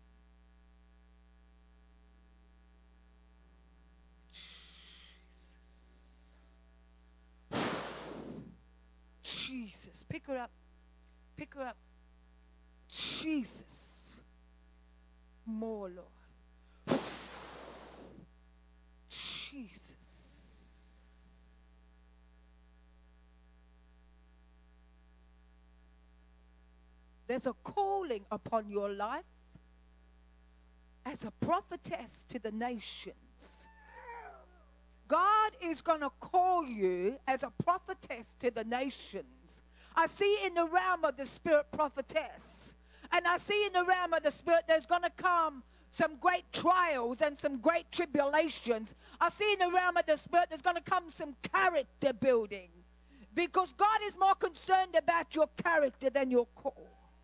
Jesus. Pick her up. Pick her up. Jesus. More, Lord. Jesus. There's a calling upon your life as a prophetess to the nations. God is going to call you as a prophetess to the nations. I see in the realm of the Spirit prophetess. And I see in the realm of the Spirit there's going to come some great trials and some great tribulations. I see in the realm of the Spirit there's going to come some character building. Because God is more concerned about your character than your call.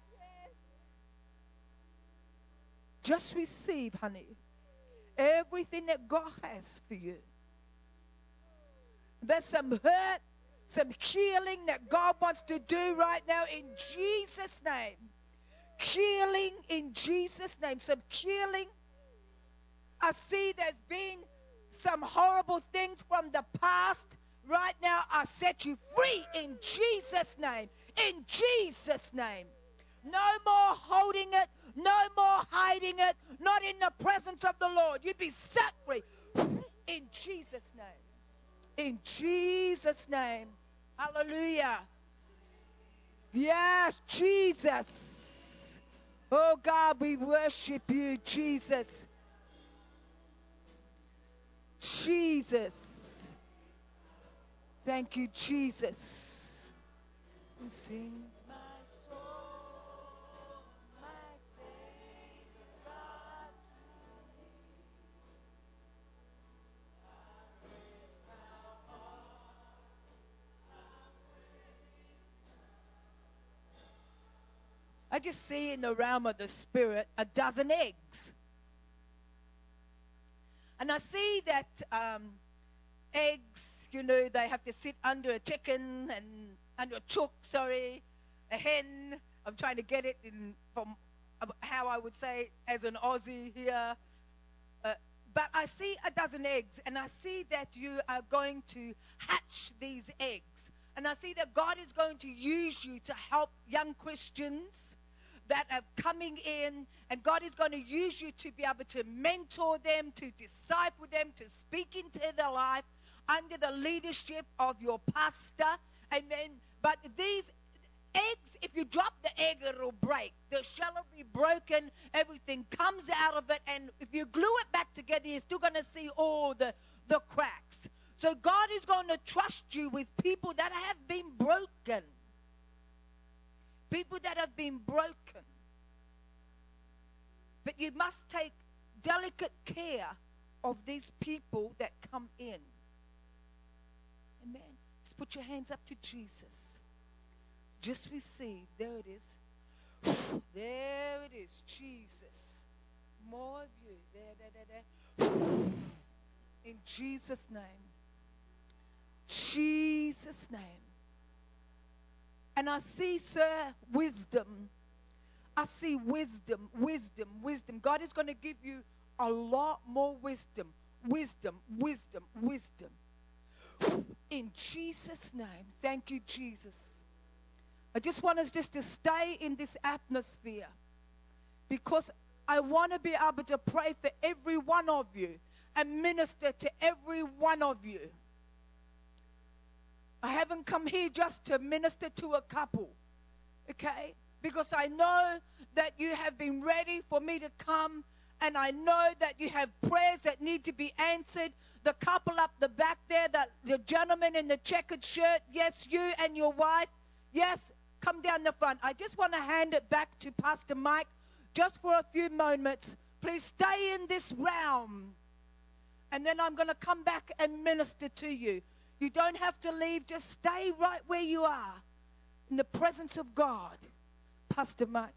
Just receive, honey, everything that God has for you. There's some hurt, some healing that God wants to do right now in Jesus' name. Healing in Jesus' name. Some healing. I see there's been some horrible things from the past. Right now, I set you free in Jesus' name. In Jesus' name. No more holding it. No more hiding it. Not in the presence of the Lord. You be set free. In Jesus' name. In Jesus' name. Hallelujah. Yes, Jesus. Oh God, we worship you, Jesus. Jesus. Thank you, Jesus. It sings my soul, my Savior God to me. I just see in the realm of the Spirit a dozen eggs. And I see that um, eggs, you know, they have to sit under a chicken and under a chook, sorry, a hen. I'm trying to get it in from how I would say as an Aussie here. Uh, but I see a dozen eggs, and I see that you are going to hatch these eggs. And I see that God is going to use you to help young Christians that are coming in, and God is going to use you to be able to mentor them, to disciple them, to speak into their life under the leadership of your pastor. Amen. But these eggs, if you drop the egg, it'll break. The shell will be broken. Everything comes out of it. And if you glue it back together, you're still going to see all the, the cracks. So God is going to trust you with people that have been broken. People that have been broken. But you must take delicate care of these people that come in. Amen. Just put your hands up to Jesus. Just receive. There it is. There it is. Jesus. More of you. There, there, there, there. In Jesus' name. Jesus' name. And I see, sir, wisdom. I see wisdom, wisdom, wisdom. God is going to give you a lot more wisdom. Wisdom, wisdom, wisdom. In Jesus' name. Thank you, Jesus. I just want us just to stay in this atmosphere, because I want to be able to pray for every one of you and minister to every one of you. I haven't come here just to minister to a couple, okay? Because I know that you have been ready for me to come, and I know that you have prayers that need to be answered. The couple up the back there, the, the gentleman in the checkered shirt, yes, you and your wife, yes, come down the front. I just want to hand it back to Pastor Mike just for a few moments. Please stay in this realm, and then I'm going to come back and minister to you. You don't have to leave. Just stay right where you are in the presence of God. Pastor Mike.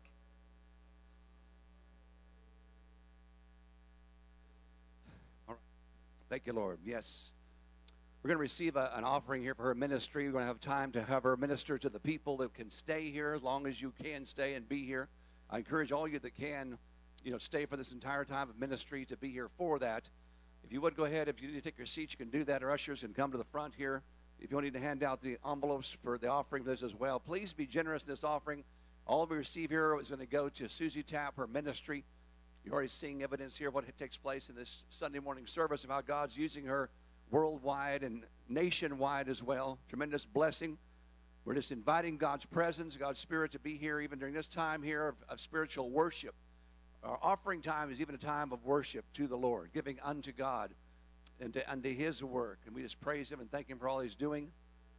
All right. Thank you, Lord. Yes. We're going to receive a, an offering here for her ministry. We're going to have time to have her minister to the people that can stay here as long as you can stay and be here. I encourage all you that can, you know, stay for this entire time of ministry to be here for that. If you would go ahead, if you need to take your seats, you can do that. Our ushers can come to the front here. If you need to hand out the envelopes for the offering for this as well, please be generous in this offering. All we receive here is going to go to Susie Tapp, her ministry. You're already seeing evidence here of what takes place in this Sunday morning service of how God's using her worldwide and nationwide as well. Tremendous blessing. We're just inviting God's presence, God's Spirit to be here even during this time here of, of spiritual worship. Our offering time is even a time of worship to the Lord, giving unto God and to, unto His work. And we just praise Him and thank Him for all He's doing.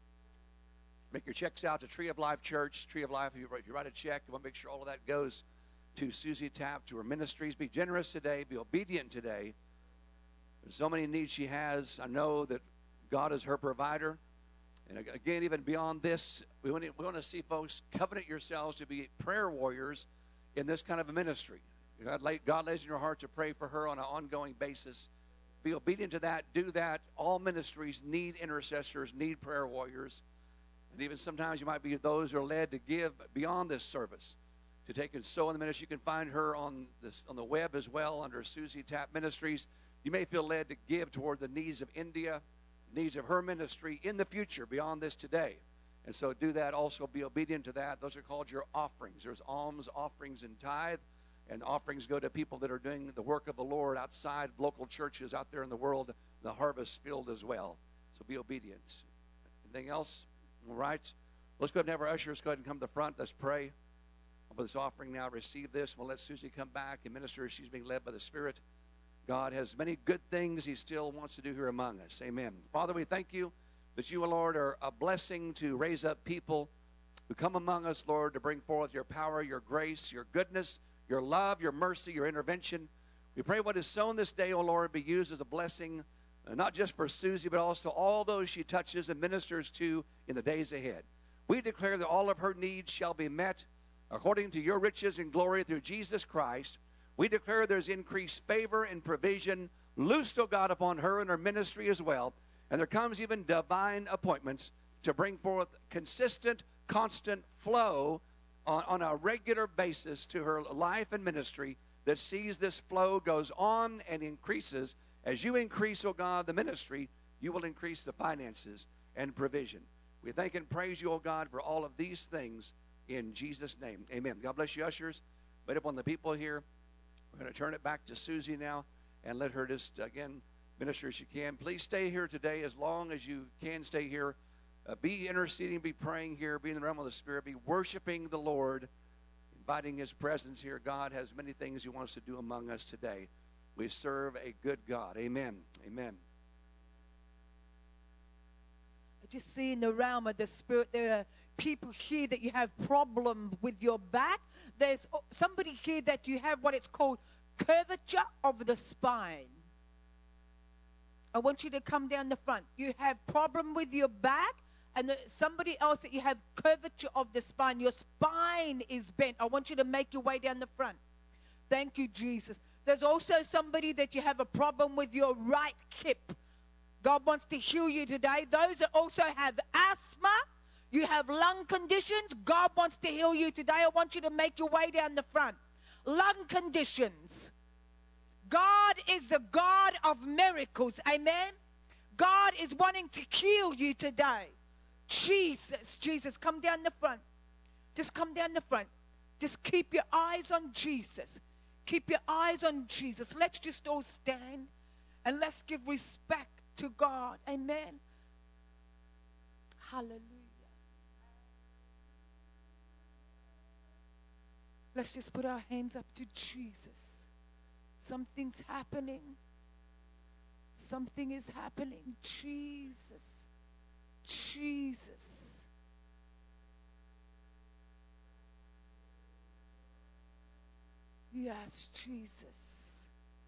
Make your checks out to Tree of Life Church. Tree of Life, if you, if you write a check, you want to make sure all of that goes to Susie Tapp, to her ministries. Be generous today. Be obedient today. There's so many needs she has. I know that God is her provider. And again, even beyond this, we want to, we want to see folks covenant yourselves to be prayer warriors in this kind of a ministry. God, lay, God lays in your heart to pray for her on an ongoing basis. Be obedient to that. Do that. All ministries need intercessors, need prayer warriors. And even sometimes you might be those who are led to give beyond this service, to take and sow in the ministry. You can find her on this on the web as well under Susie Tapp Ministries. You may feel led to give toward the needs of India, needs of her ministry in the future beyond this today. And so do that. Also be obedient to that. Those are called your offerings. There's alms, offerings, and tithe. And offerings go to people that are doing the work of the Lord outside local churches out there in the world, the harvest field as well. So be obedient. Anything else? All right. Let's go ahead and have our ushers go ahead and come to the front. Let's pray for this offering now. Receive this. We'll let Susie come back and minister as she's being led by the Spirit. God has many good things He still wants to do here among us. Amen. Father, we thank You that You, Lord, are a blessing to raise up people who come among us, Lord, to bring forth Your power, Your grace, Your goodness, Your love, Your mercy, Your intervention. We pray what is sown this day, O Lord, be used as a blessing, uh, not just for Susie, but also all those she touches and ministers to in the days ahead. We declare that all of her needs shall be met according to Your riches and glory through Jesus Christ. We declare there's increased favor and provision loosed, O God, upon her and her ministry as well. And there comes even divine appointments to bring forth consistent, constant flow on, on a regular basis to her life and ministry that sees this flow goes on and increases. As You increase, O God, the ministry, You will increase the finances and provision. We thank and praise You, O God, for all of these things in Jesus' name. Amen. God bless you, ushers. Wait upon the people here. We're going to turn it back to Susie now and let her just, again, minister as she can. Please stay here today as long as you can stay here. Uh, be interceding, be praying here, be in the realm of the Spirit, be worshiping the Lord, inviting His presence here. God has many things He wants to do among us today. We serve a good God. Amen. Amen. I just see in the realm of the Spirit there are people here that you have problems with your back. There's somebody here that you have what it's called curvature of the spine. I want you to come down the front. You have problem with your back, and there's somebody else that you have curvature of the spine. Your spine is bent. I want you to make your way down the front. Thank you, Jesus. There's also somebody that you have a problem with your right hip. God wants to heal you today. Those that also have asthma, you have lung conditions, God wants to heal you today. I want you to make your way down the front. Lung conditions. God is the God of miracles. Amen. God is wanting to heal you today. Jesus, Jesus, come down the front. Just come down the front. Just keep your eyes on Jesus. Keep your eyes on Jesus. Let's just all stand and let's give respect to God. Amen. Hallelujah. Let's just put our hands up to Jesus. Something's happening. Something is happening. Jesus. Jesus. Yes, Jesus.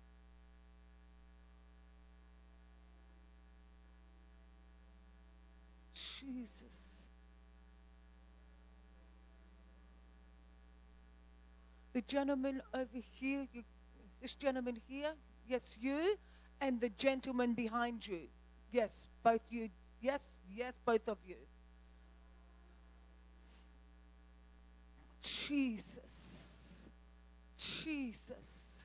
Jesus. The gentleman over here, you, this gentleman here, yes, you, and the gentleman behind you. Yes, both you. Yes, yes, both of you. Jesus. Jesus.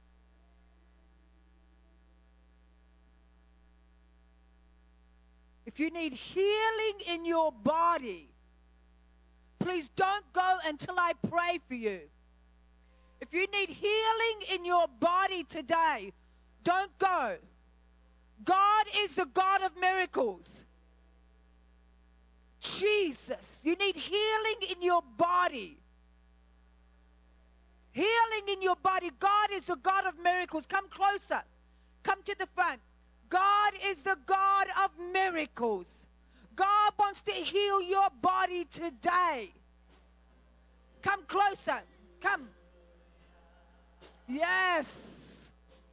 If you need healing in your body, please don't go until I pray for you. If you need healing in your body today, don't go. God is the God of miracles. Jesus, you need healing in your body. Healing in your body. God is the God of miracles. Come closer. Come to the front. God is the God of miracles. God wants to heal your body today. Come closer. Come. Yes.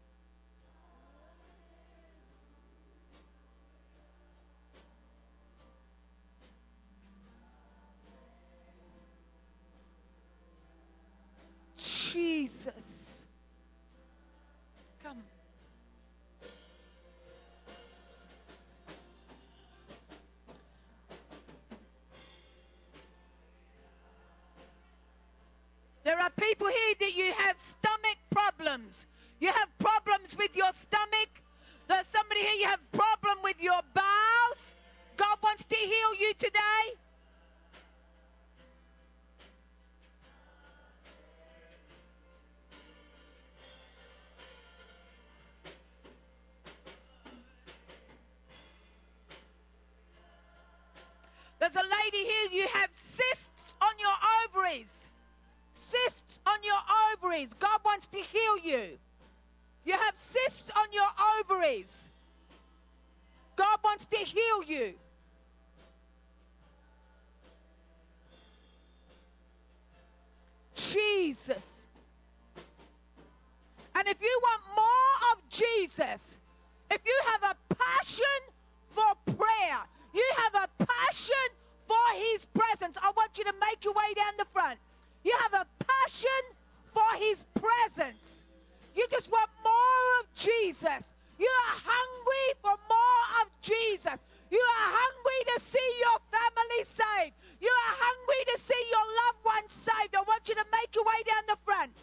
Jesus. Come. There are people here that you have stomach problems. You have problems with your stomach. There's somebody here, you have problem with your bowels. God wants to heal you today. There's a lady here, you have cysts on your ovaries. Cysts on your ovaries. God wants to heal you. You have cysts on your ovaries. God wants to heal you. Jesus. And if you want more of Jesus, if you have a passion for prayer, you have a passion for His presence, I want you to make your way down the front. You have a passion for His presence. You just want more of Jesus. You are hungry for more of Jesus. You are hungry to see your family saved. You are hungry to see your loved ones saved. I want you to make your way down the front.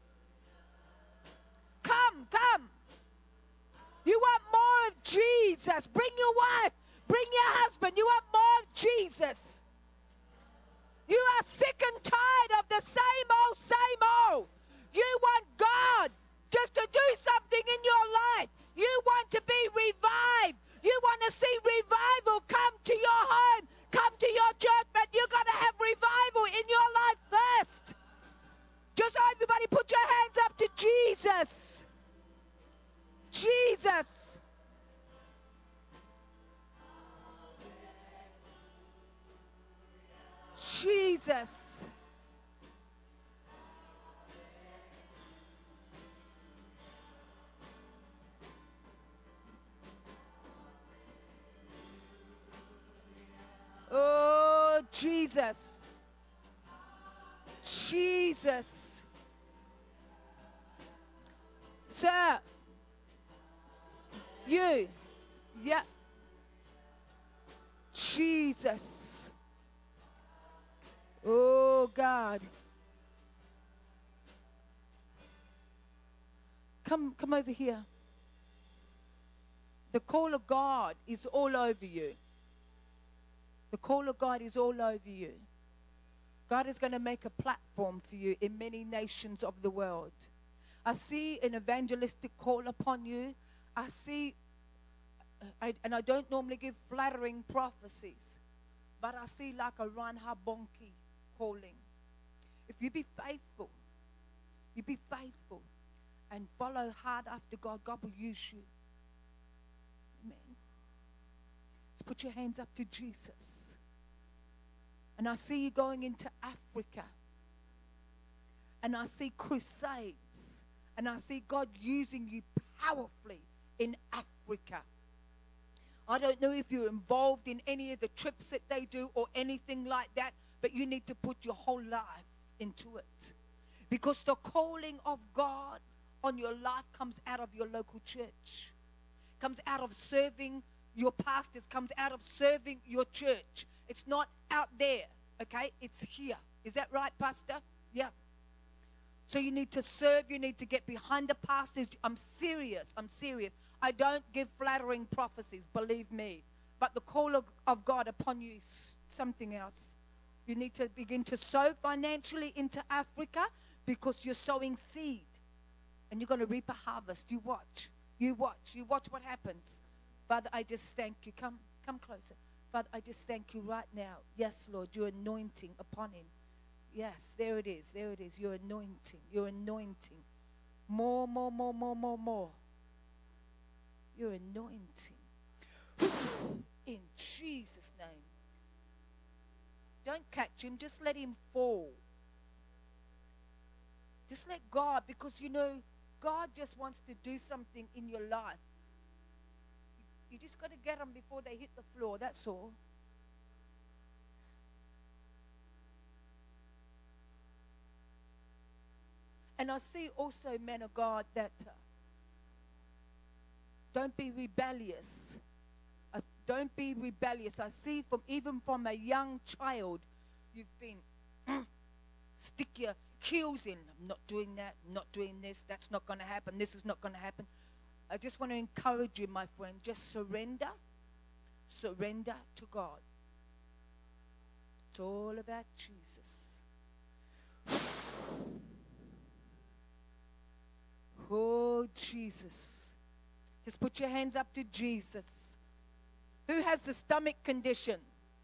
Come, come. You want more of Jesus. Bring your wife. Bring your husband. You want more of Jesus. You are sick and tired of the same old, same old. You want God just to do something in your life. You want to be revived. You want to see revival come to your home, come to your church, but you've got to have revival in your life first. Just everybody put your hands up to Jesus. Jesus. Jesus. Oh, Jesus. Jesus. Sir. You. Yeah. Jesus. Oh, God. Come, come over here. The call of God is all over you. The call of God is all over you. God is going to make a platform for you in many nations of the world. I see an evangelistic call upon you. I see, I, and I don't normally give flattering prophecies, but I see like a Reinhard Bonnke calling. If you be faithful, you be faithful and follow hard after God, God will use you. Amen. Let's put your hands up to Jesus. And I see you going into Africa. And I see crusades. And I see God using you powerfully in Africa. I don't know if you're involved in any of the trips that they do or anything like that, but you need to put your whole life into it. Because the calling of God on your life comes out of your local church. Comes out of serving your pastors, comes out of serving your church. It's not out there, okay? It's here. Is that right, Pastor? Yeah. So you need to serve. You need to get behind the pastors. I'm serious. I'm serious. I don't give flattering prophecies, believe me. But the call of, of God upon you is something else. You need to begin to sow financially into Africa because you're sowing seed. And you're going to reap a harvest. You watch. You watch. You watch what happens. Father, I just thank you. Come, come closer. Father, I just thank you right now. Yes, Lord, your anointing upon him. Yes, there it is. There it is. Your anointing. Your anointing. More, more, more, more, more, more. Your anointing. In Jesus' name. Don't catch him. Just let him fall. Just let God, because you know, God just wants to do something in your life. You just got to get them before they hit the floor. That's all. And I see also, men of God, that uh, don't be rebellious. Uh, don't be rebellious. I see from even from a young child, you've been stick your heels in. I'm not doing that. I'm not doing this. That's not going to happen. This is not going to happen. I just want to encourage you, my friend. Just surrender. Surrender to God. It's all about Jesus. Oh, Jesus. Just put your hands up to Jesus. Who has the stomach condition?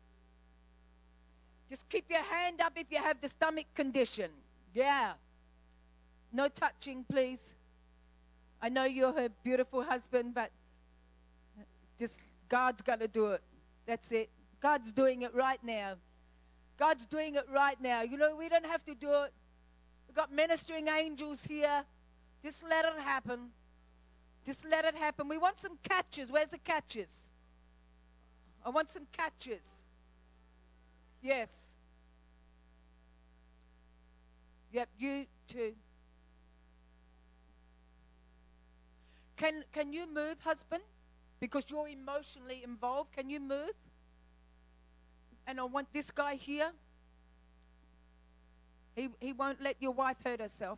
Just keep your hand up if you have the stomach condition. Yeah. No touching, please. I know you're her beautiful husband, but just God's going to do it. That's it. God's doing it right now. God's doing it right now. You know, we don't have to do it. We've got ministering angels here. Just let it happen. Just let it happen. We want some catches. Where's the catches? I want some catches. Yes. Yep, you too. Can can you move, husband? Because you're emotionally involved. Can you move? And I want this guy here. He he won't let your wife hurt herself.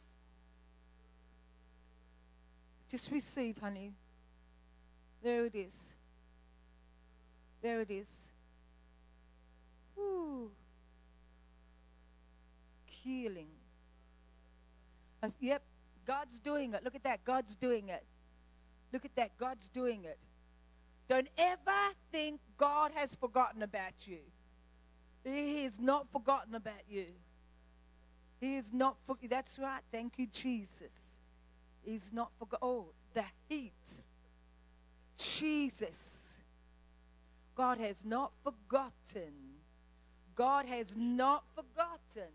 Just receive, honey. There it is. There it is. Ooh. Healing. Uh, yep, God's doing it. Look at that. God's doing it. Look at that. God's doing it. Don't ever think God has forgotten about you. He has not forgotten about you. He is not for, that's right. Thank you, Jesus. He's not forgotten. Oh, the heat. Jesus. God has not forgotten. God has not forgotten.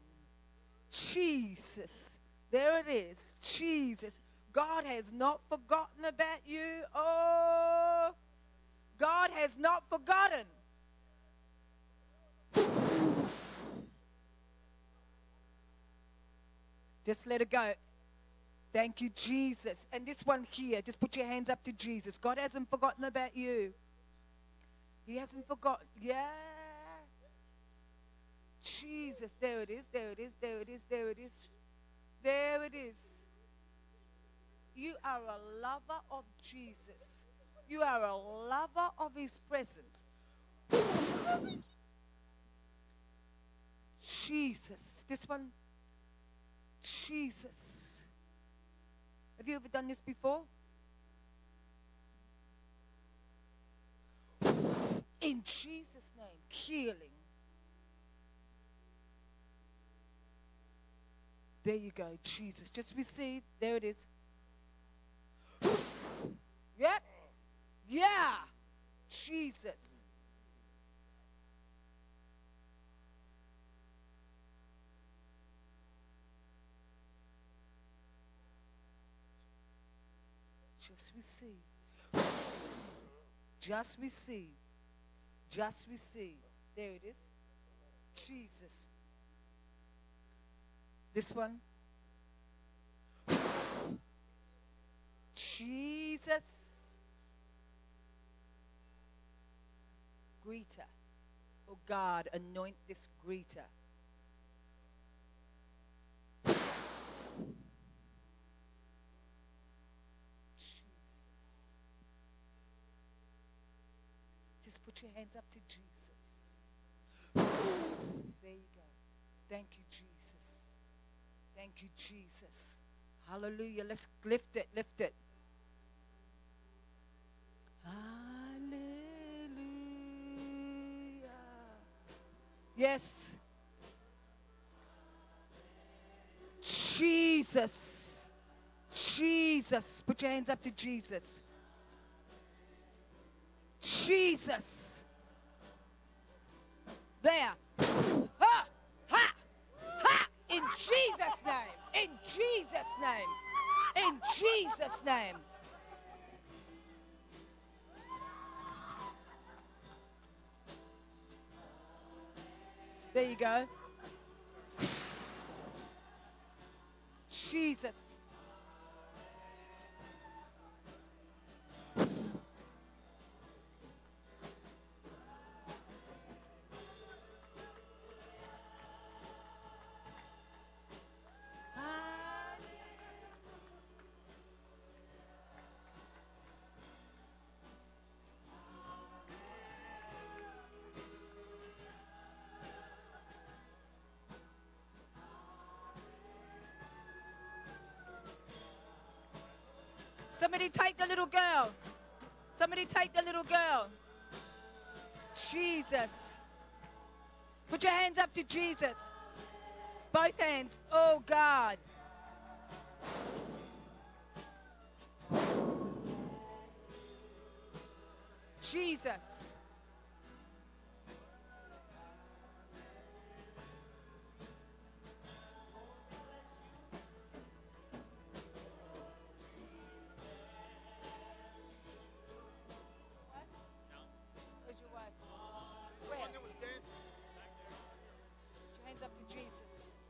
Jesus. There it is. Jesus. God has not forgotten about you. Oh, God has not forgotten. Just let it go. Thank you, Jesus. And this one here, just put your hands up to Jesus. God hasn't forgotten about you. He hasn't forgotten. Yeah. Jesus. There it is. There it is. There it is. There it is. There it is. You are a lover of Jesus. You are a lover of his presence. Jesus. This one. Jesus. Have you ever done this before? In Jesus' name, healing. There you go, Jesus. Just receive. There it is. Yep. Yeah. Jesus. Just receive. Just receive. Just receive. There it is. Jesus. This one. Jesus. Greeter. Oh God, anoint this greeter. Jesus. Just put your hands up to Jesus. There you go. Thank you, Jesus. Thank you, Jesus. Hallelujah. Let's lift it, lift it. Hallelujah. Yes. Jesus. Jesus. Put your hands up to Jesus. Jesus. There. Ha! Ha! Ha! In Jesus' name. In Jesus' name. In Jesus' name. There you go. Jesus. Somebody take the little girl. Somebody take the little girl. Jesus. Put your hands up to Jesus. Both hands. Oh, God. Jesus. Where's your wife? Where? Put your hands up to Jesus.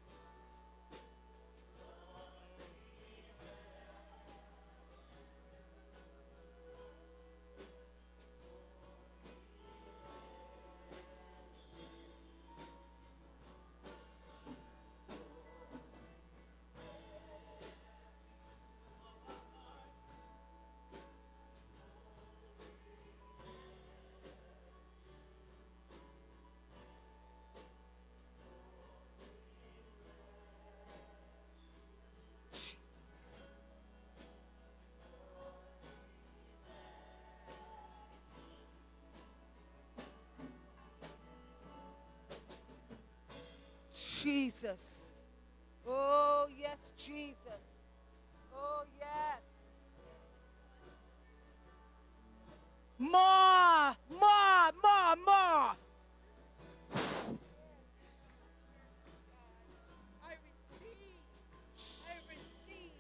Jesus. Oh, yes, Jesus. Oh, yes. More, more, more, more. I receive. I receive.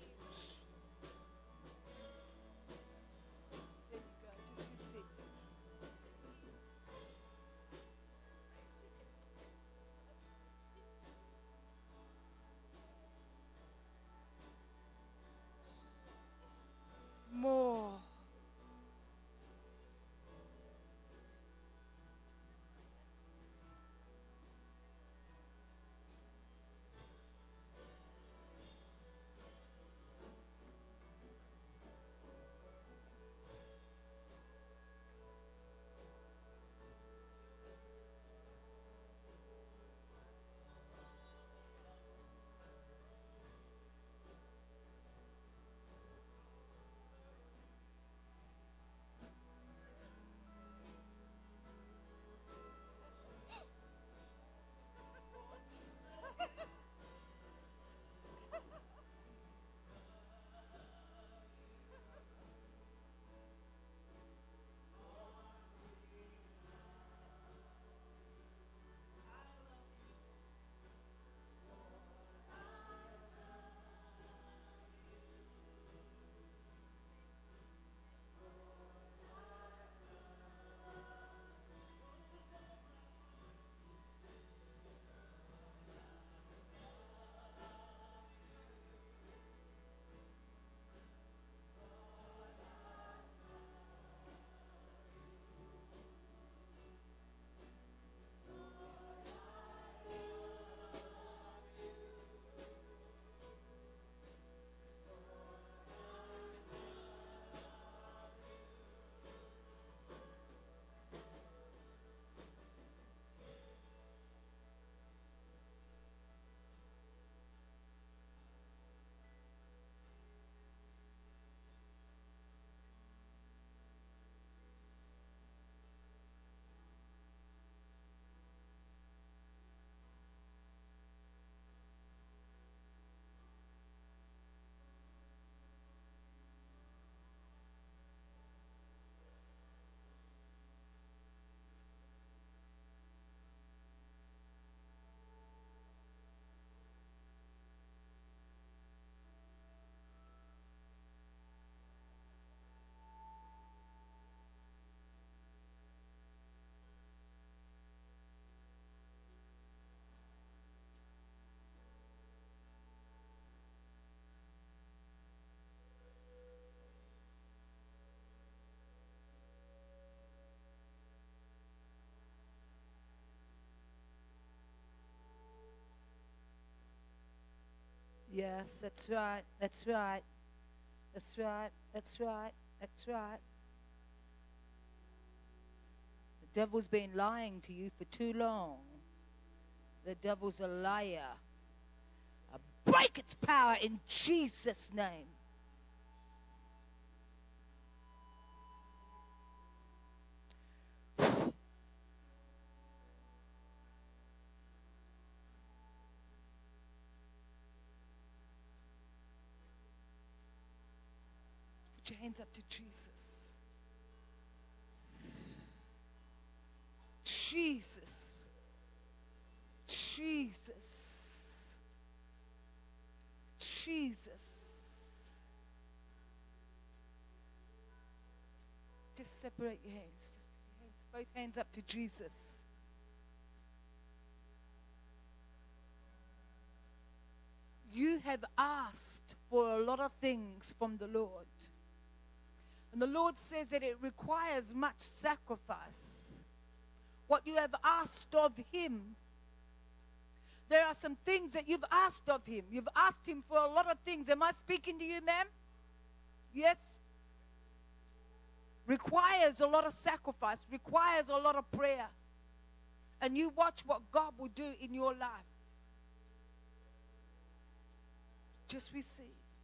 There you go. Just receive. More. Yes, that's right. That's right. That's right. That's right. That's right. The devil's been lying to you for too long. The devil's a liar. I break its power in Jesus' name. Put your hands up to Jesus. Jesus. Jesus. Jesus. Just separate your hands. Just put your hands, both hands up to Jesus. You have asked for a lot of things from the Lord. And the Lord says that it requires much sacrifice. What you have asked of Him, there are some things that you've asked of Him. You've asked Him for a lot of things. Am I speaking to you, ma'am? Yes? Requires a lot of sacrifice, requires a lot of prayer. And you watch what God will do in your life. Just receive.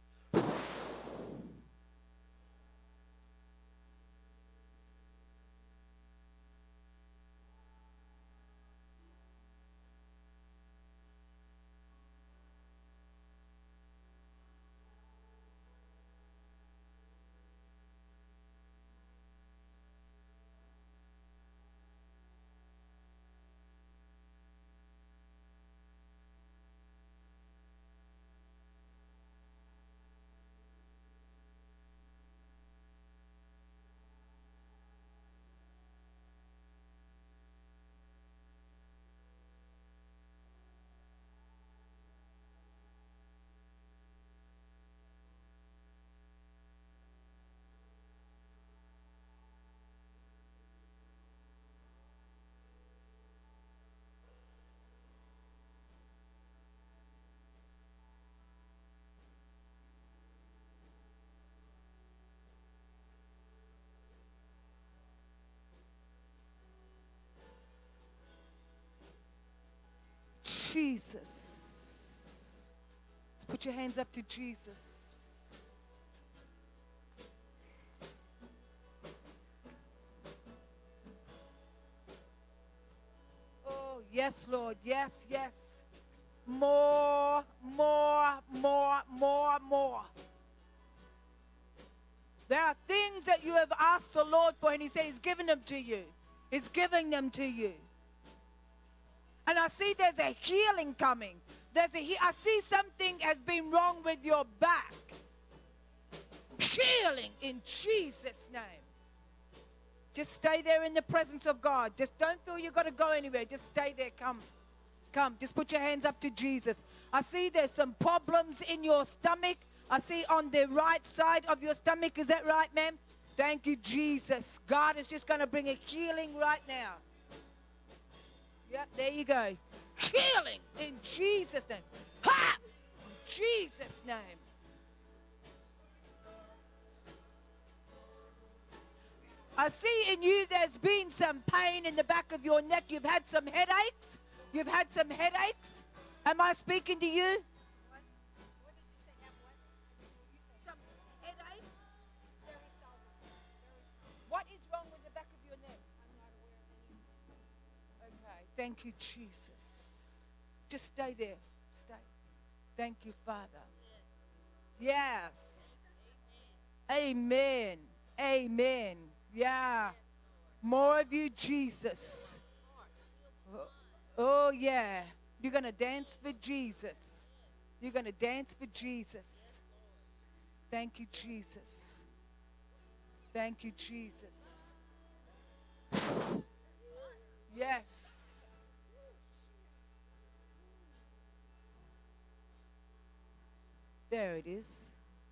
Jesus. Let's put your hands up to Jesus. Oh, yes, Lord. Yes, yes. More, more, more, more, more. There are things that you have asked the Lord for, and He said He's given them to you. He's giving them to you. And I see there's a healing coming. There's a he- I see something has been wrong with your back. Healing in Jesus' name. Just stay there in the presence of God. Just don't feel you've got to go anywhere. Just stay there. Come. Come. Just put your hands up to Jesus. I see there's some problems in your stomach. I see on the right side of your stomach. Is that right, ma'am? Thank you, Jesus. God is just going to bring a healing right now. Yep, there you go. Healing in Jesus' name. Ha! In Jesus' name. I see in you there's been some pain in the back of your neck. You've had some headaches. You've had some headaches. Am I speaking to you? What, what did you say? Have what? Some headaches? Very seldom. Very seldom. What is wrong with the back of your neck? I'm not aware of anything. Okay. Thank you, Jesus. Just stay there. Stay. Thank you, Father. Yes. Amen. Amen. Yeah. More of you, Jesus. Oh, oh, yeah. You're going to dance for Jesus. You're going to dance for Jesus. Thank you, Jesus. Thank you, Jesus. Yes. There it is.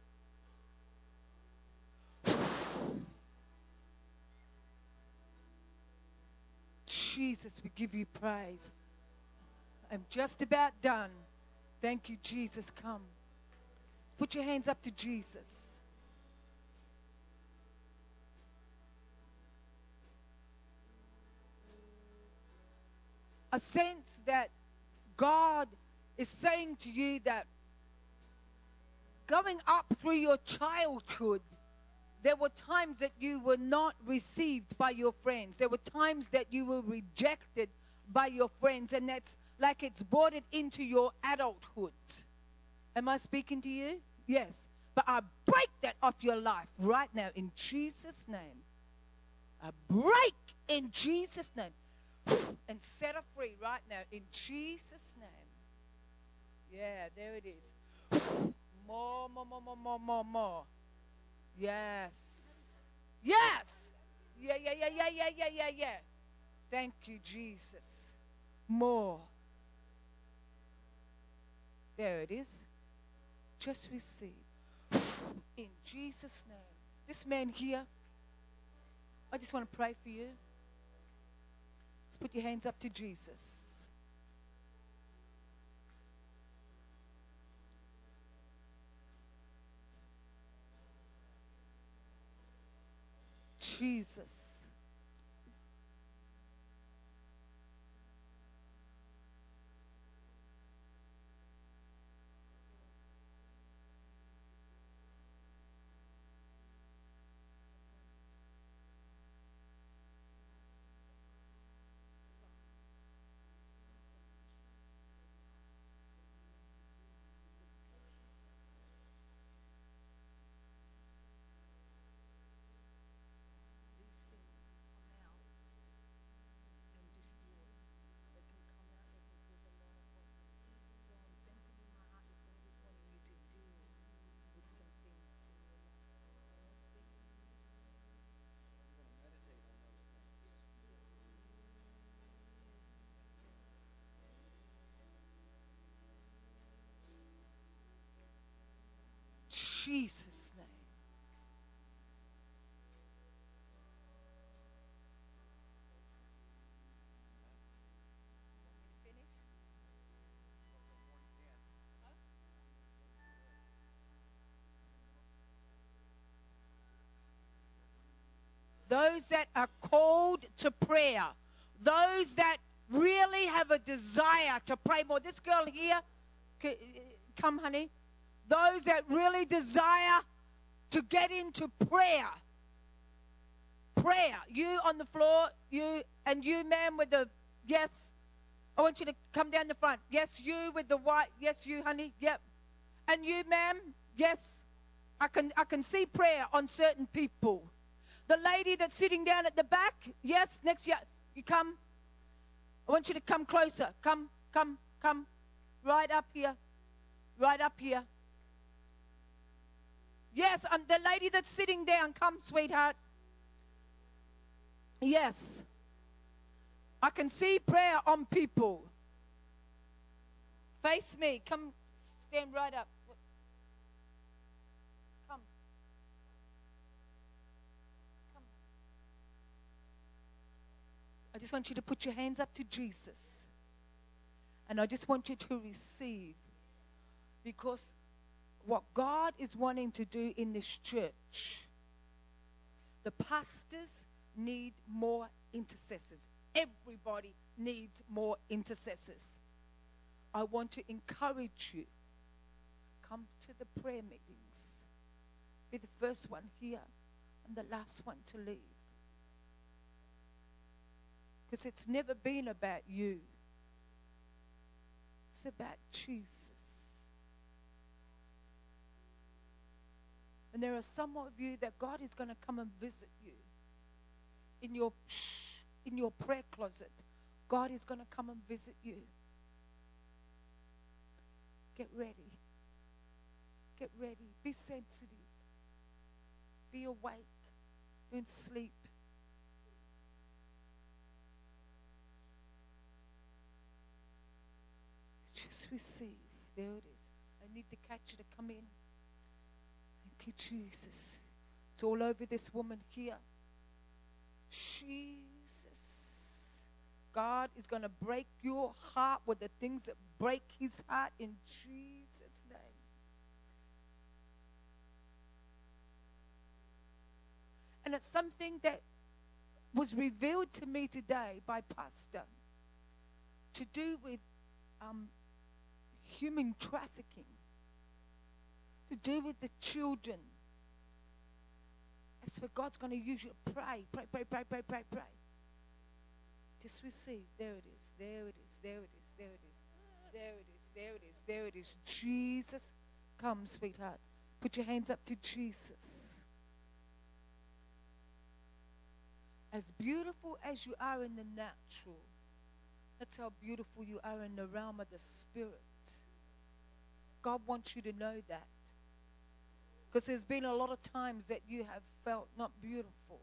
Jesus, we give you praise. I'm just about done. Thank you, Jesus. Come. Put your hands up to Jesus. I sense that God is saying to you that going up through your childhood, there were times that you were not received by your friends. There were times that you were rejected by your friends, and that's like it's brought it into your adulthood. Am I speaking to you? Yes. But I break that off your life right now in Jesus' name. I break in Jesus' name. And set her free right now in Jesus' name. Yeah, there it is. More, more, more, more, more, more, more. Yes. Yes. Yeah, yeah, yeah, yeah, yeah, yeah, yeah, yeah. Thank you, Jesus. More. There it is. Just receive. In Jesus' name. This man here, I just want to pray for you. Let's put your hands up to Jesus. Jesus. Jesus' name. Those that are called to prayer, those that really have a desire to pray more. This girl here, come honey. Those that really desire to get into prayer. Prayer. You on the floor, you, and you, ma'am, with the, yes. I want you to come down the front. Yes, you with the white. Yes, you, honey. Yep. And you, ma'am. Yes. I can, I can see prayer on certain people. The lady that's sitting down at the back. Yes, next year. You come. I want you to come closer. Come, come, come. Right up here. Right up here. Yes, um, the lady that's sitting down. Come, sweetheart. Yes. I can see prayer on people. Face me. Come, stand right up. Come. Come. I just want you to put your hands up to Jesus. And I just want you to receive. Because what God is wanting to do in this church, the pastors need more intercessors. Everybody needs more intercessors. I want to encourage you. Come to the prayer meetings. Be the first one here and the last one to leave. Because it's never been about you. It's about Jesus. And there are some of you that God is going to come and visit you in your in your prayer closet. God is going to come and visit you. Get ready. Get ready. Be sensitive. Be awake. Don't sleep. Just receive. There it is. I need the catcher to come in. Thank you, Jesus. It's all over this woman here. Jesus. God is going to break your heart with the things that break his heart in Jesus' name. And it's something that was revealed to me today by Pastor to do with um, human trafficking, to do with the children. That's where God's going to use you to pray, pray, pray, pray, pray, pray, pray. Just receive. There it is. There it is. There it is. There it is. There it is. There it is. There it is. Jesus, come, sweetheart. Put your hands up to Jesus. As beautiful as you are in the natural, that's how beautiful you are in the realm of the Spirit. God wants you to know that. Because there's been a lot of times that you have felt not beautiful.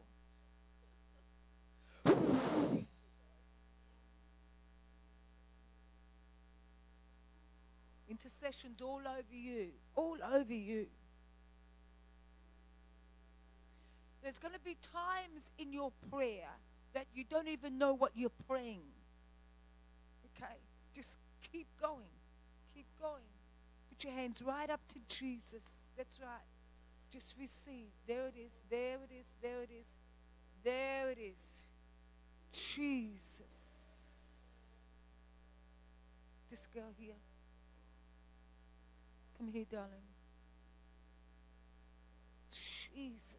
Intercessions all over you. All over you. There's going to be times in your prayer that you don't even know what you're praying. Okay? Just keep going. Keep going. Put your hands right up to Jesus. That's right. Just receive. There it is. There it is. There it is. There it is. Jesus. This girl here. Come here, darling. Jesus.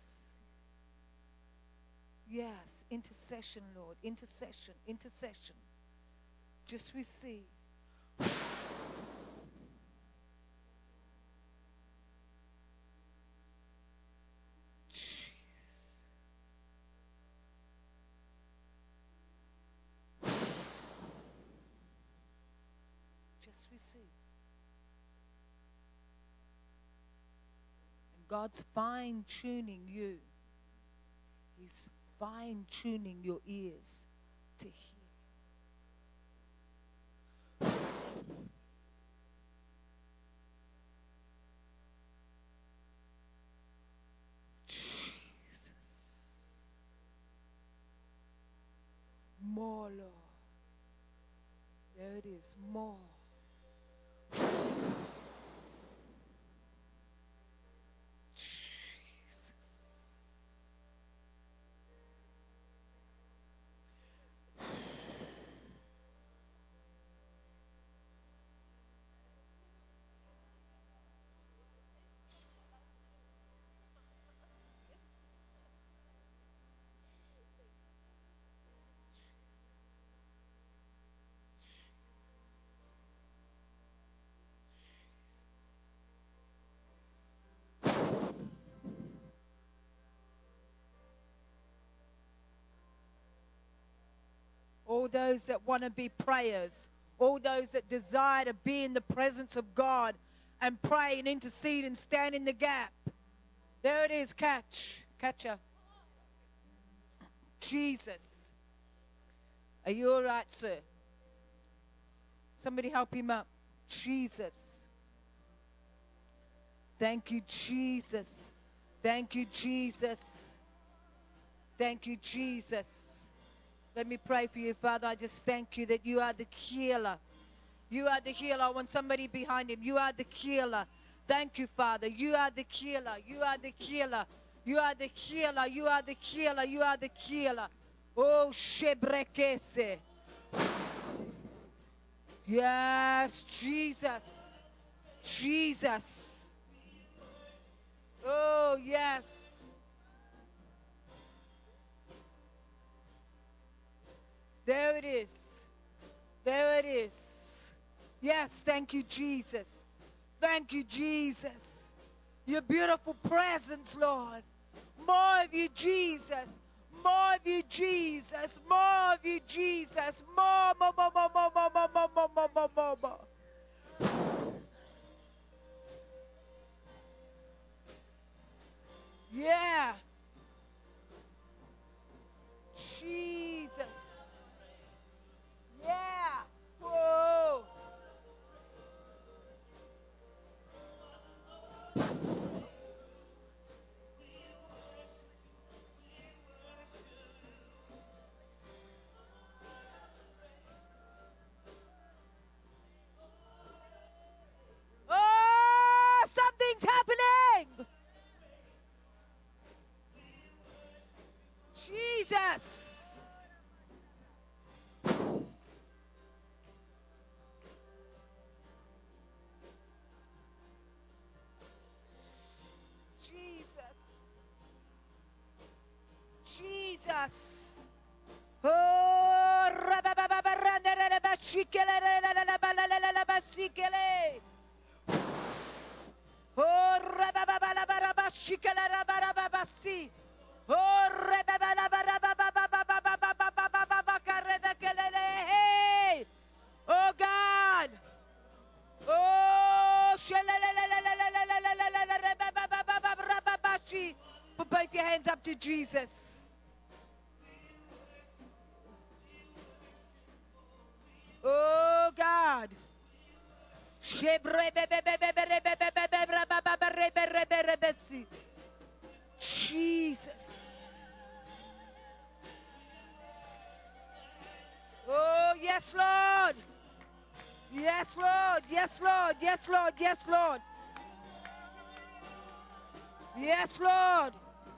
Yes, intercession, Lord. Intercession, intercession. Just receive. Just receive. And God's fine-tuning you. He's fine-tuning your ears to hear. Jesus. More, Lord. There it is. More. All those that want to be prayers, all those that desire to be in the presence of God and pray and intercede and stand in the gap. There it is, catch. Catch her. Jesus. Are you all right, sir? Somebody help him up. Jesus. Thank you, Jesus. Thank you, Jesus. Thank you, Jesus. Let me pray for you, Father. I just thank you that you are the healer. You are the healer. I want somebody behind him. You are the healer. Thank you, Father. You are the healer. You are the healer. You are the healer. You are the healer. You are the healer. Oh, Shebrekese. Yes, Jesus. Jesus. Oh, yes. There it is. There it is. Yes, thank you, Jesus. Thank you, Jesus. Your beautiful presence, Lord. More of you, Jesus. More of you, Jesus. More of you, Jesus. More, more, more, more, more, more, more, more, more, more, more, more, more. Yeah. Jesus. Yeah. Whoa. Shikele la la la la ba la la la la ba sikele. Oh reba ba ba la ba ra ba shikele ra ba ra ba ba si. Oh reba ba la ba ra ba ba ba ba ba ba ba ba ba ba ba ba ka reba kelele. Hey. Oh God. Oh shelelelelelelelelelelele reba ba ba ba ba ra ba ba shi. Put both your hands up to Jesus. Oh God. Jesus. Oh, yes, Lord. Yes, Lord. Yes, Lord. Yes, Lord. Yes, Lord. Yes, Lord.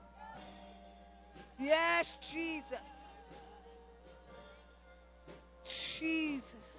Yes, Jesus. Jesus.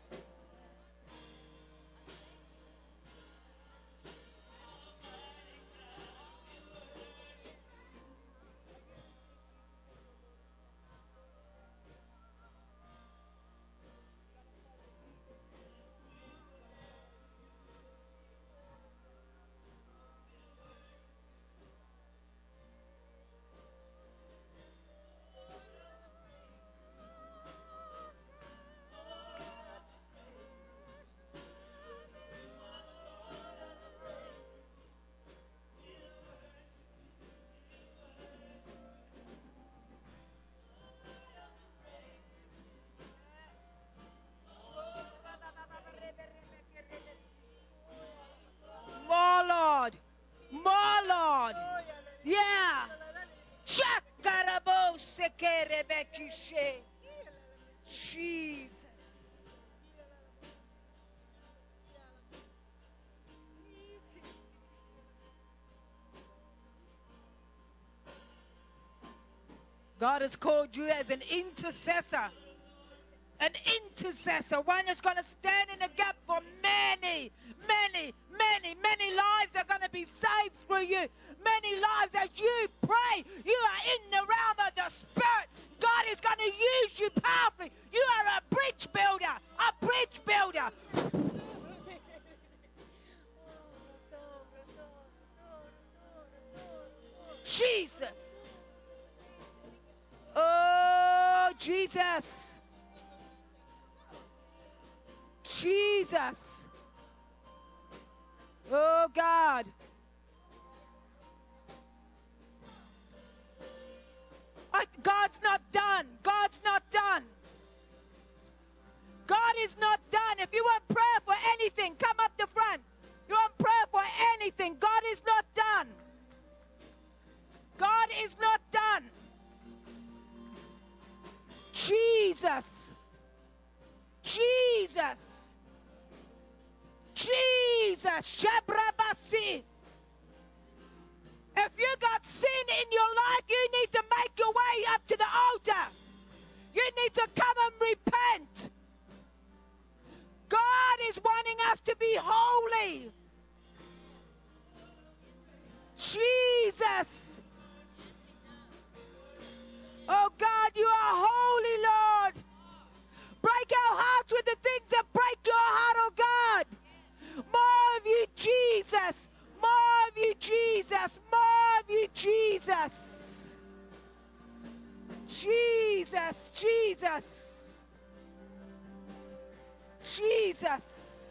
More Lord. More Lord. Yeah. Chakarabo sekerebekishe. Jesus. God has called you as an intercessor. An intercessor, one that's going to stand in the gap for many, many, many, many lives are going to be saved through you. Many lives as you pray, you are in the realm of the Spirit. God is going to use you powerfully. You are a bridge builder, a bridge builder. Jesus. Oh, Jesus. Jesus. Oh, God. I, God's not done. God's not done. God is not done. If you want prayer for anything, come up the front. You want prayer for anything, God is not done. God is not done. Jesus. Jesus. Jesus. Shabrabasi. If you got sin in your life, you need to make your way up to the altar. You need to come and repent. God is wanting us to be holy. Jesus. Oh God, you are holy, Lord. Break our hearts with the things that break your heart, oh God. More of you, Jesus. More of you, Jesus. More of you, Jesus. Jesus, Jesus. Jesus.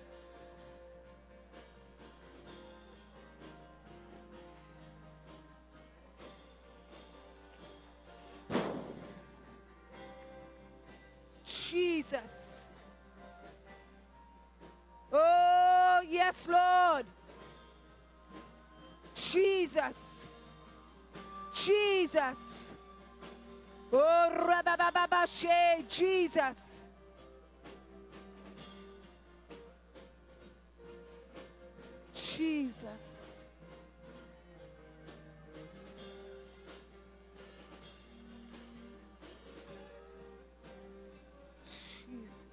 Jesus. Oh, yes, Lord. Jesus. Jesus. Oh, rabababashe, Jesus. Jesus. Jesus.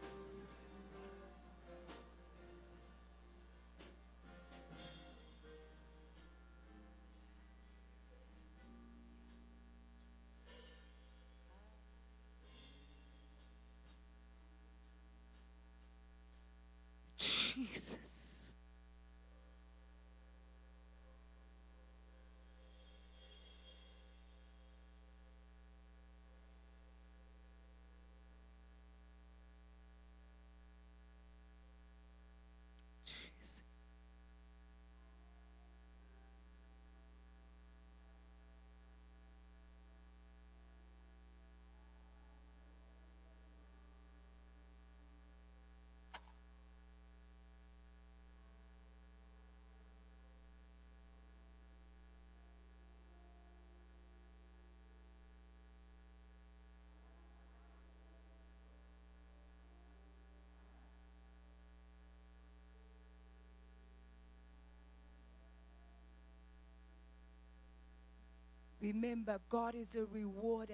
Remember, God is a rewarder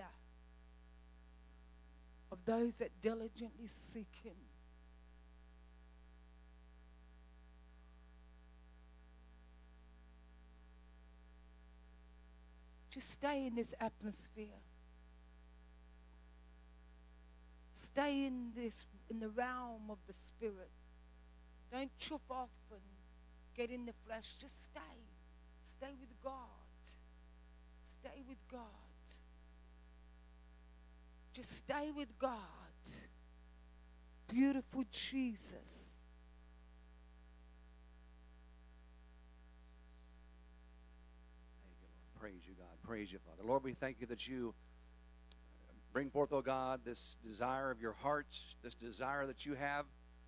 of those that diligently seek Him. Just stay in this atmosphere. Stay in this, in the realm of the Spirit. Don't chuff off and get in the flesh. Just stay. Stay with God. Stay with God. Just stay with God. Beautiful Jesus. Praise you, God. Praise you, Father. Lord, we thank you that you bring forth, oh God, this desire of your hearts, this desire that you have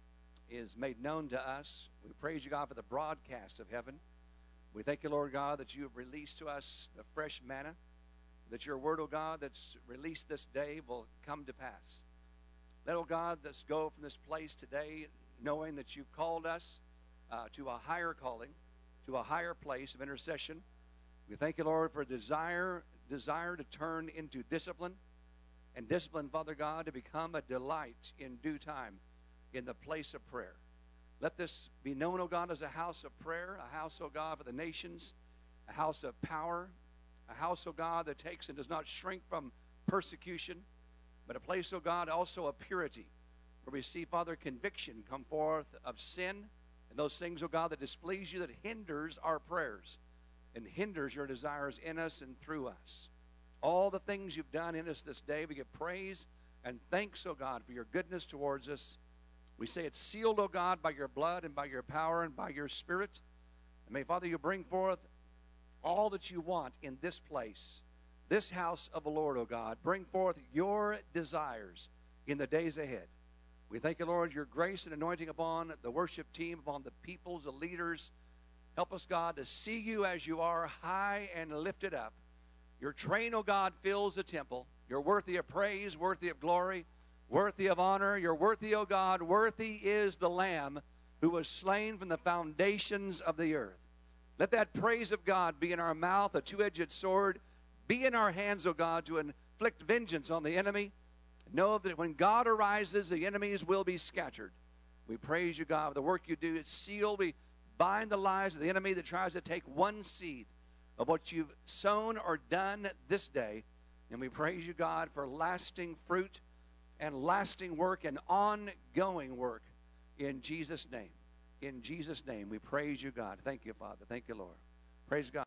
is made known to us. We praise you, God, for the broadcast of heaven. We thank you, Lord God, that you have released to us the fresh manna, that your word, oh God, that's released this day will come to pass. Let, oh God, us go from this place today knowing that you've called us uh, to a higher calling, to a higher place of intercession. We thank you, Lord, for a desire, desire to turn into discipline, and discipline, Father God, to become a delight in due time in the place of prayer. Let this be known, O God, as a house of prayer, a house, O God, for the nations, a house of power, a house, O God, that takes and does not shrink from persecution, but a place, O God, also of purity, where we see, Father, conviction come forth of sin and those things, O God, that displease you, that hinders our prayers and hinders your desires in us and through us. All the things you've done in us this day, we give praise and thanks, O God, for your goodness towards us. We say it's sealed, O God, by your blood and by your power and by your Spirit. And may, Father, you bring forth all that you want in this place, this house of the Lord, O God. Bring forth your desires in the days ahead. We thank you, Lord, your grace and anointing upon the worship team, upon the peoples, the leaders. Help us, God, to see you as you are, high and lifted up. Your train, O God, fills the temple. You're worthy of praise, worthy of glory, worthy of honor. You're worthy, O God. Worthy is the Lamb who was slain from the foundations of the earth. Let that praise of God be in our mouth, a two-edged sword. Be in our hands, O God, to inflict vengeance on the enemy. Know that when God arises, the enemies will be scattered. We praise you, God, for the work you do. It's sealed. We bind the lies of the enemy that tries to take one seed of what you've sown or done this day. And we praise you, God, for lasting fruit and lasting work and ongoing work in Jesus' name. In Jesus' name, we praise you, God. Thank you, Father. Thank you, Lord. Praise God.